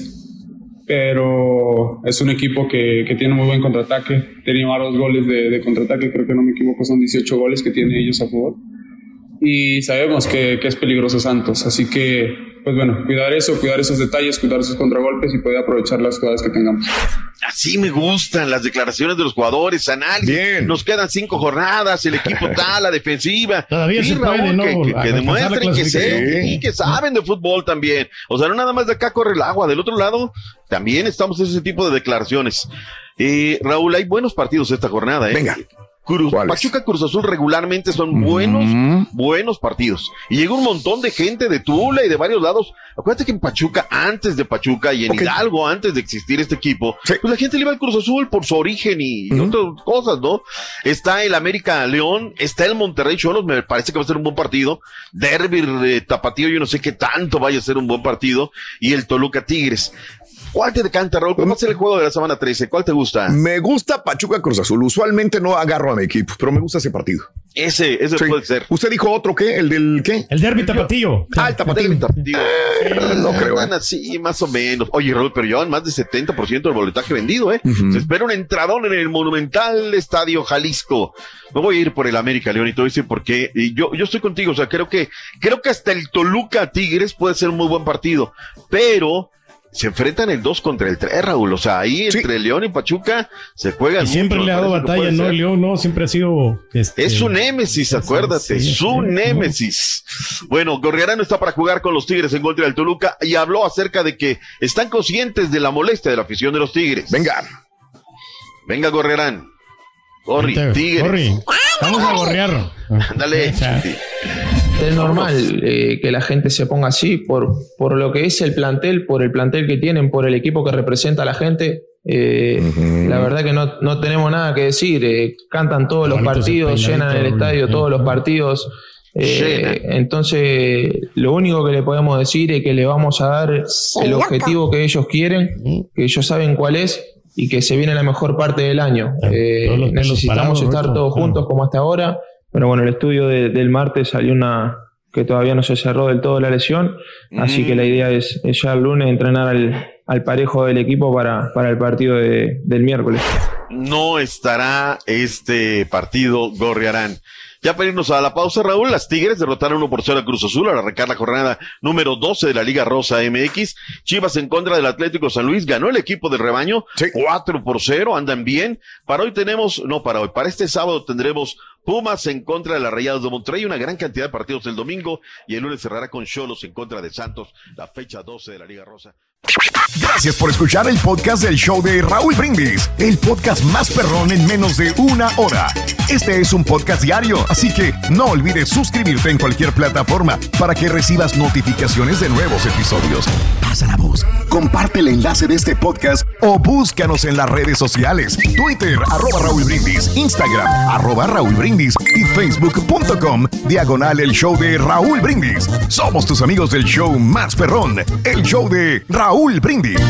pero es un equipo que tiene muy buen contraataque, tenía varios goles de contraataque, creo que no me equivoco, son 18 goles que tienen ellos a favor, y sabemos que es peligroso Santos, así que pues bueno, cuidar esos detalles, cuidar esos contragolpes y poder aprovechar las jugadas que tengamos.
Así me gustan las declaraciones de los jugadores, análisis. Bien. Nos quedan 5 jornadas, el equipo tal, la defensiva.
Todavía
sí,
se
Raúl,
puede, ¿no?
Que demuestren que saben de fútbol también. O sea, no nada más de acá corre el agua, del otro lado también estamos en ese tipo de declaraciones. Raúl, hay buenos partidos esta jornada,
Venga.
Pachuca Cruz Azul regularmente son buenos partidos. Y llega un montón de gente de Tula y de varios lados. Acuérdate que en Pachuca, antes de Pachuca y en Hidalgo, antes de existir este equipo, pues la gente le iba al Cruz Azul por su origen y otras cosas, ¿no? Está el América León, está el Monterrey Cholos, me parece que va a ser un buen partido. Derby Tapatío, yo no sé qué tanto vaya a ser un buen partido. Y el Toluca Tigres. ¿Cuál te decanta, Raúl? ¿Cómo va a ser el juego de la semana 13? ¿Cuál te gusta?
Me gusta Pachuca Cruz Azul. Usualmente no agarro a mi equipo, pero me gusta ese partido.
Ese puede ser.
¿Usted dijo otro qué? ¿El del qué?
El Derby Tapatío.
El Tapatío.
No creo. Sí, más o menos. Oye, Raúl, pero llevan más del 70% del boletaje vendido, Se espera un entradón en el monumental Estadio Jalisco. Me voy a ir por el América León y todo eso porque yo estoy contigo. O sea, creo que hasta el Toluca Tigres puede ser un muy buen partido, pero se enfrentan el 2 contra el 3, Raúl. O sea, ahí entre León y Pachuca se juegan.
Y siempre le ha dado batalla, ¿no? León no, siempre ha sido...
Es un némesis, acuérdate, su némesis. Bueno, Gorriarán está para jugar con los Tigres en contra del Toluca y habló acerca de que están conscientes de la molestia de la afición de los Tigres. Venga, Gorriarán. Tigres.
Vamos a gorrear.
Ándale.
Es normal que la gente se ponga así por lo que es el plantel, por el plantel que tienen, por el equipo que representa a la gente. La verdad que no tenemos nada que decir. Cantan todos los partidos, llenan el estadio todos los partidos. Entonces, lo único que le podemos decir es que le vamos a dar el objetivo que ellos quieren, que ellos saben cuál es y que se viene la mejor parte del año. Necesitamos estar todos juntos como hasta ahora. Pero bueno, el estudio del martes salió que todavía no se cerró del todo la lesión, así que la idea es ya el lunes entrenar al parejo del equipo para el partido del miércoles.
No estará este partido Gorriarán. Ya para irnos a la pausa, Raúl, las Tigres derrotaron 1-0 a Cruz Azul al arrancar la jornada número 12 de la Liga Rosa MX. Chivas en contra del Atlético San Luis, ganó el equipo del rebaño, 4-0, andan bien. Para este sábado tendremos Pumas en contra de las Rayadas de Monterrey, una gran cantidad de partidos el domingo, y el lunes cerrará con Xolos en contra de Santos, la fecha 12 de la Liga Rosa.
Gracias por escuchar el podcast del show de Raúl Brindis, el podcast más perrón en menos de una hora. Este es un podcast diario, así que no olvides suscribirte en cualquier plataforma para que recibas notificaciones de nuevos episodios. Pasa la voz, comparte el enlace de este podcast o búscanos en las redes sociales. Twitter, @Raúl Brindis, Instagram, @Raúl Brindis y Facebook.com/El Show de Raúl Brindis. Somos tus amigos del show más perrón, el show de Raúl Brindis.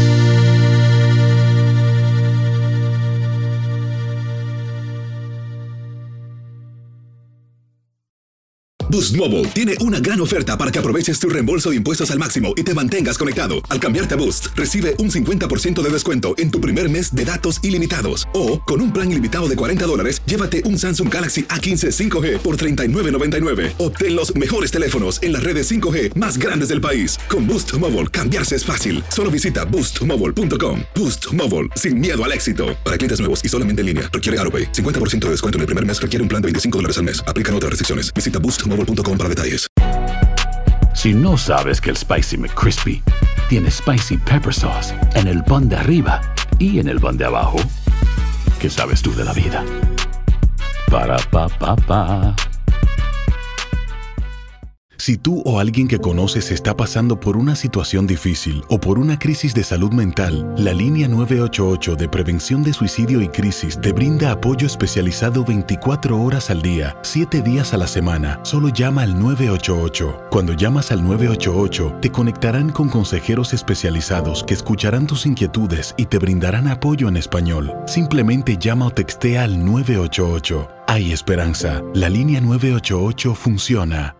Boost Mobile tiene una gran oferta para que aproveches tu reembolso de impuestos al máximo y te mantengas conectado. Al cambiarte a Boost, recibe un 50% de descuento en tu primer mes de datos ilimitados. O, con un plan ilimitado de $40, llévate un Samsung Galaxy A15 5G por $39.99. Obtén los mejores teléfonos en las redes 5G más grandes del país. Con Boost Mobile, cambiarse es fácil. Solo visita boostmobile.com. Boost Mobile, sin miedo al éxito. Para clientes nuevos y solamente en línea, requiere AutoPay. 50% de descuento en el primer mes, requiere un plan de $25 al mes. Aplican otras restricciones. Visita boostmobile.com para detalles.
Si no sabes que el Spicy McCrispy tiene Spicy Pepper Sauce en el pan de arriba y en el pan de abajo, ¿qué sabes tú de la vida? Para, pa, pa, pa.
Si tú o alguien que conoces está pasando por una situación difícil o por una crisis de salud mental, la línea 988 de prevención de suicidio y crisis te brinda apoyo especializado 24 horas al día, 7 días a la semana. Solo llama al 988. Cuando llamas al 988, te conectarán con consejeros especializados que escucharán tus inquietudes y te brindarán apoyo en español. Simplemente llama o textea al 988. Hay esperanza. La línea 988 funciona.